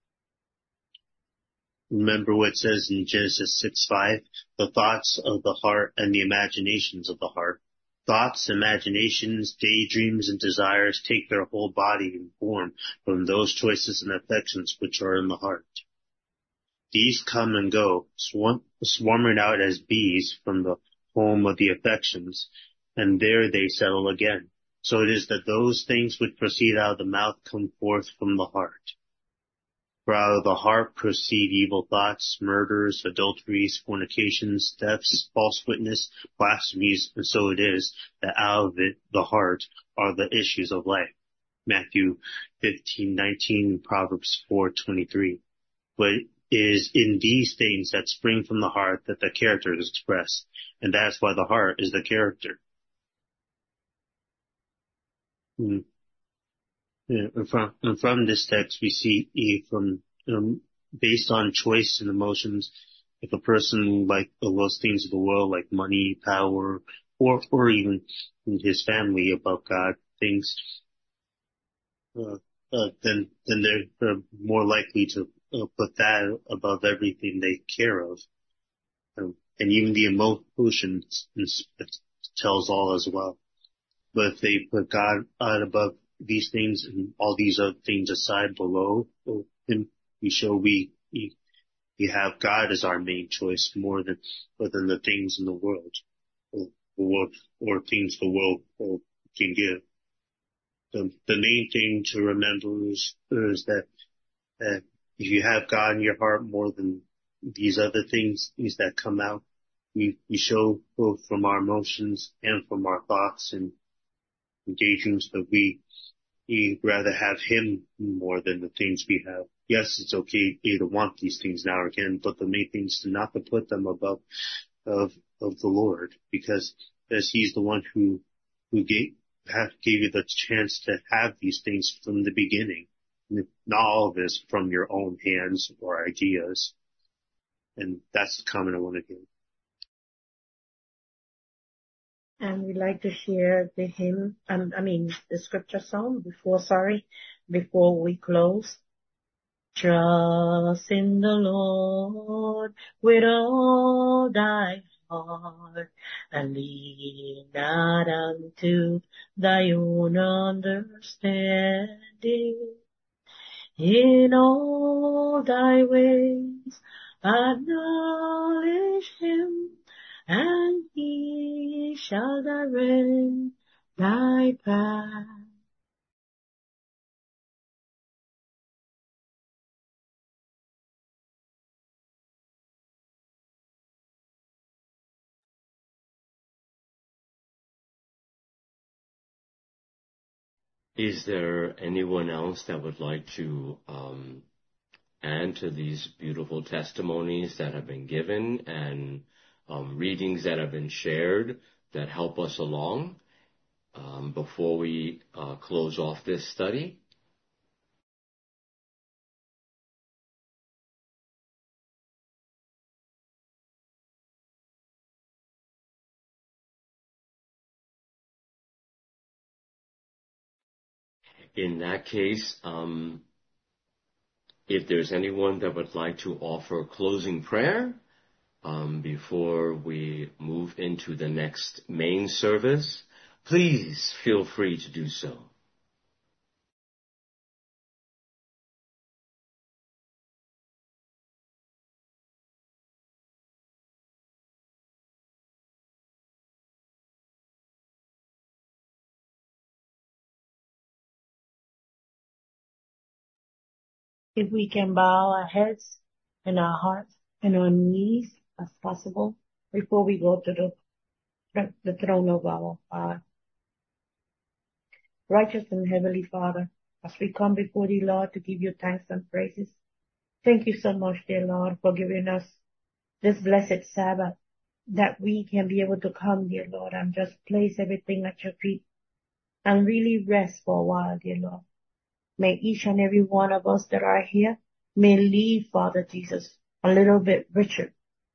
Remember what it says in Genesis six five, the thoughts of the heart and the imaginations of the heart. Thoughts, imaginations, daydreams, and desires take their whole body and form from those choices and affections which are in the heart. These come and go, swarm, swarming out as bees from the home of the affections, and there they settle again. So it is that those things which proceed out of the mouth come forth from the heart. For out of the heart proceed evil thoughts, murders, adulteries, fornications, thefts, false witness, blasphemies, and so it is that out of it, the heart, are the issues of life. Matthew fifteen nineteen, Proverbs four twenty-three. But it is in these things that spring from the heart that the character is expressed, and that's why the heart is the character. Hmm. Yeah, and from, and from this text, we see from um, based on choice and emotions, if a person like loves things of the world, like money, power, or or even his family above God, things, uh, uh, then then they're uh, more likely to uh, put that above everything they care of, um, and even the emotions tells all as well. But if they put God out above these things and all these other things aside below him, we show we, we, we have God as our main choice more than, more than the things in the world or, or, or things the world can give. The, the main thing to remember is, is that, that if you have God in your heart more than these other things, things that come out, we, we show both from our emotions and from our thoughts and engagements that we, we rather have him more than the things we have. Yes, it's okay to want these things now or again, but the main thing is to not to put them above of of the Lord, because as he's the one who who gave have, gave you the chance to have these things from the beginning. Not all of this from your own hands or ideas. And that's the comment I want to give. And we'd like to share the hymn, um, I mean, the scripture song before, sorry, before we close. Trust in the Lord with all thy heart, and lean not unto thy own understanding. In all thy ways acknowledge him, and he shall direct thy path. Is there anyone else that would like to um, add to these beautiful testimonies that have been given and um, readings that have been shared that help us along um, before we uh, close off this study? In that case, um, if there's anyone that would like to offer closing prayer um, before we move into the next main service, please feel free to do so. If we can bow our heads and our hearts and our knees as possible before we go to the, the throne of our God. Righteous and Heavenly Father, as we come before thee, Lord, to give you thanks and praises. Thank you so much, dear Lord, for giving us this blessed Sabbath, that we can be able to come, dear Lord, and just place everything at your feet and really rest for a while, dear Lord. May each and every one of us that are here may leave, Father Jesus, a little bit richer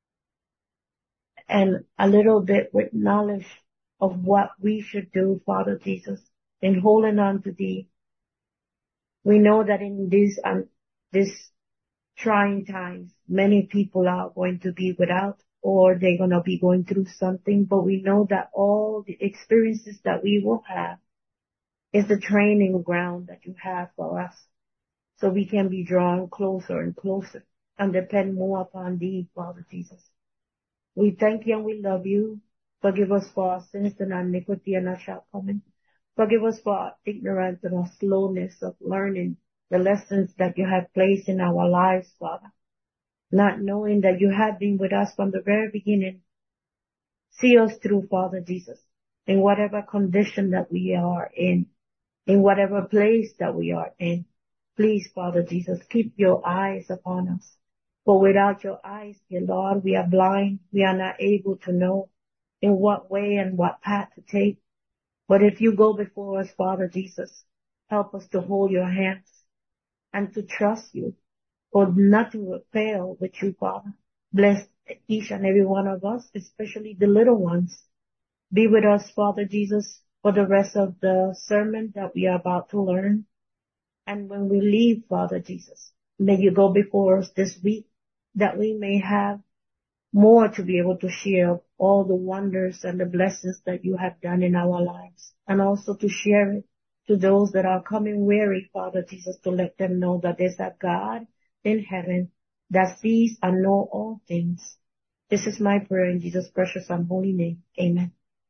and a little bit with knowledge of what we should do, Father Jesus, in holding on to thee. We know that in these, um, this trying times, many people are going to be without, or they're going to be going through something, but we know that all the experiences that we will have is the training ground that you have for us, so we can be drawn closer and closer and depend more upon thee, Father Jesus. We thank you and we love you. Forgive us for our sins and our iniquity and our shortcomings. Forgive us for our ignorance and our slowness of learning the lessons that you have placed in our lives, Father. Not knowing that you have been with us from the very beginning. See us through, Father Jesus, in whatever condition that we are in, in whatever place that we are in. Please, Father Jesus, keep your eyes upon us. For without your eyes, dear Lord, we are blind. We are not able to know in what way and what path to take. But if you go before us, Father Jesus, Help us to hold your hands and to trust you, for nothing will fail with you, Father. Bless each and every one of us, especially the little ones. Be with us, Father Jesus, for the rest of the sermon that we are about to learn. And when we leave, Father Jesus, may you go before us this week, that we may have more to be able to share all the wonders and the blessings that you have done in our lives, and also to share it to those that are coming weary, Father Jesus, to let them know that there's a God in heaven that sees and knows all things. This is my prayer in Jesus' precious and holy name. Amen.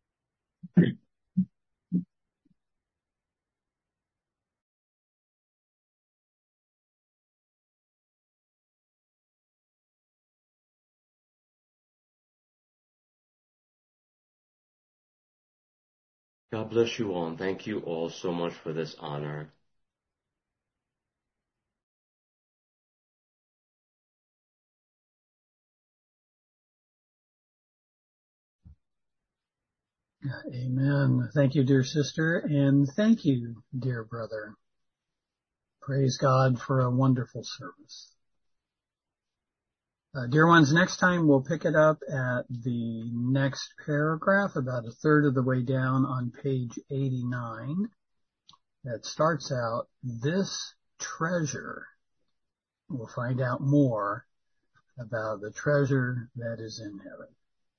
God bless you all, and thank you all so much for this honor. Amen. Thank you, dear sister, and thank you, dear brother. Praise God for a wonderful service. Uh, dear ones, next time we'll pick it up at the next paragraph, about a third of the way down on page eighty-nine. That starts out, this treasure. We'll find out more about the treasure that is in heaven.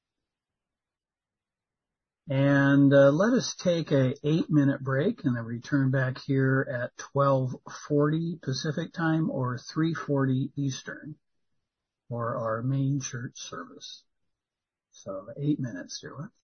And uh, let us take a eight minute break and then return back here at twelve forty Pacific time or three forty Eastern for our main church service. So eight minutes, dear one.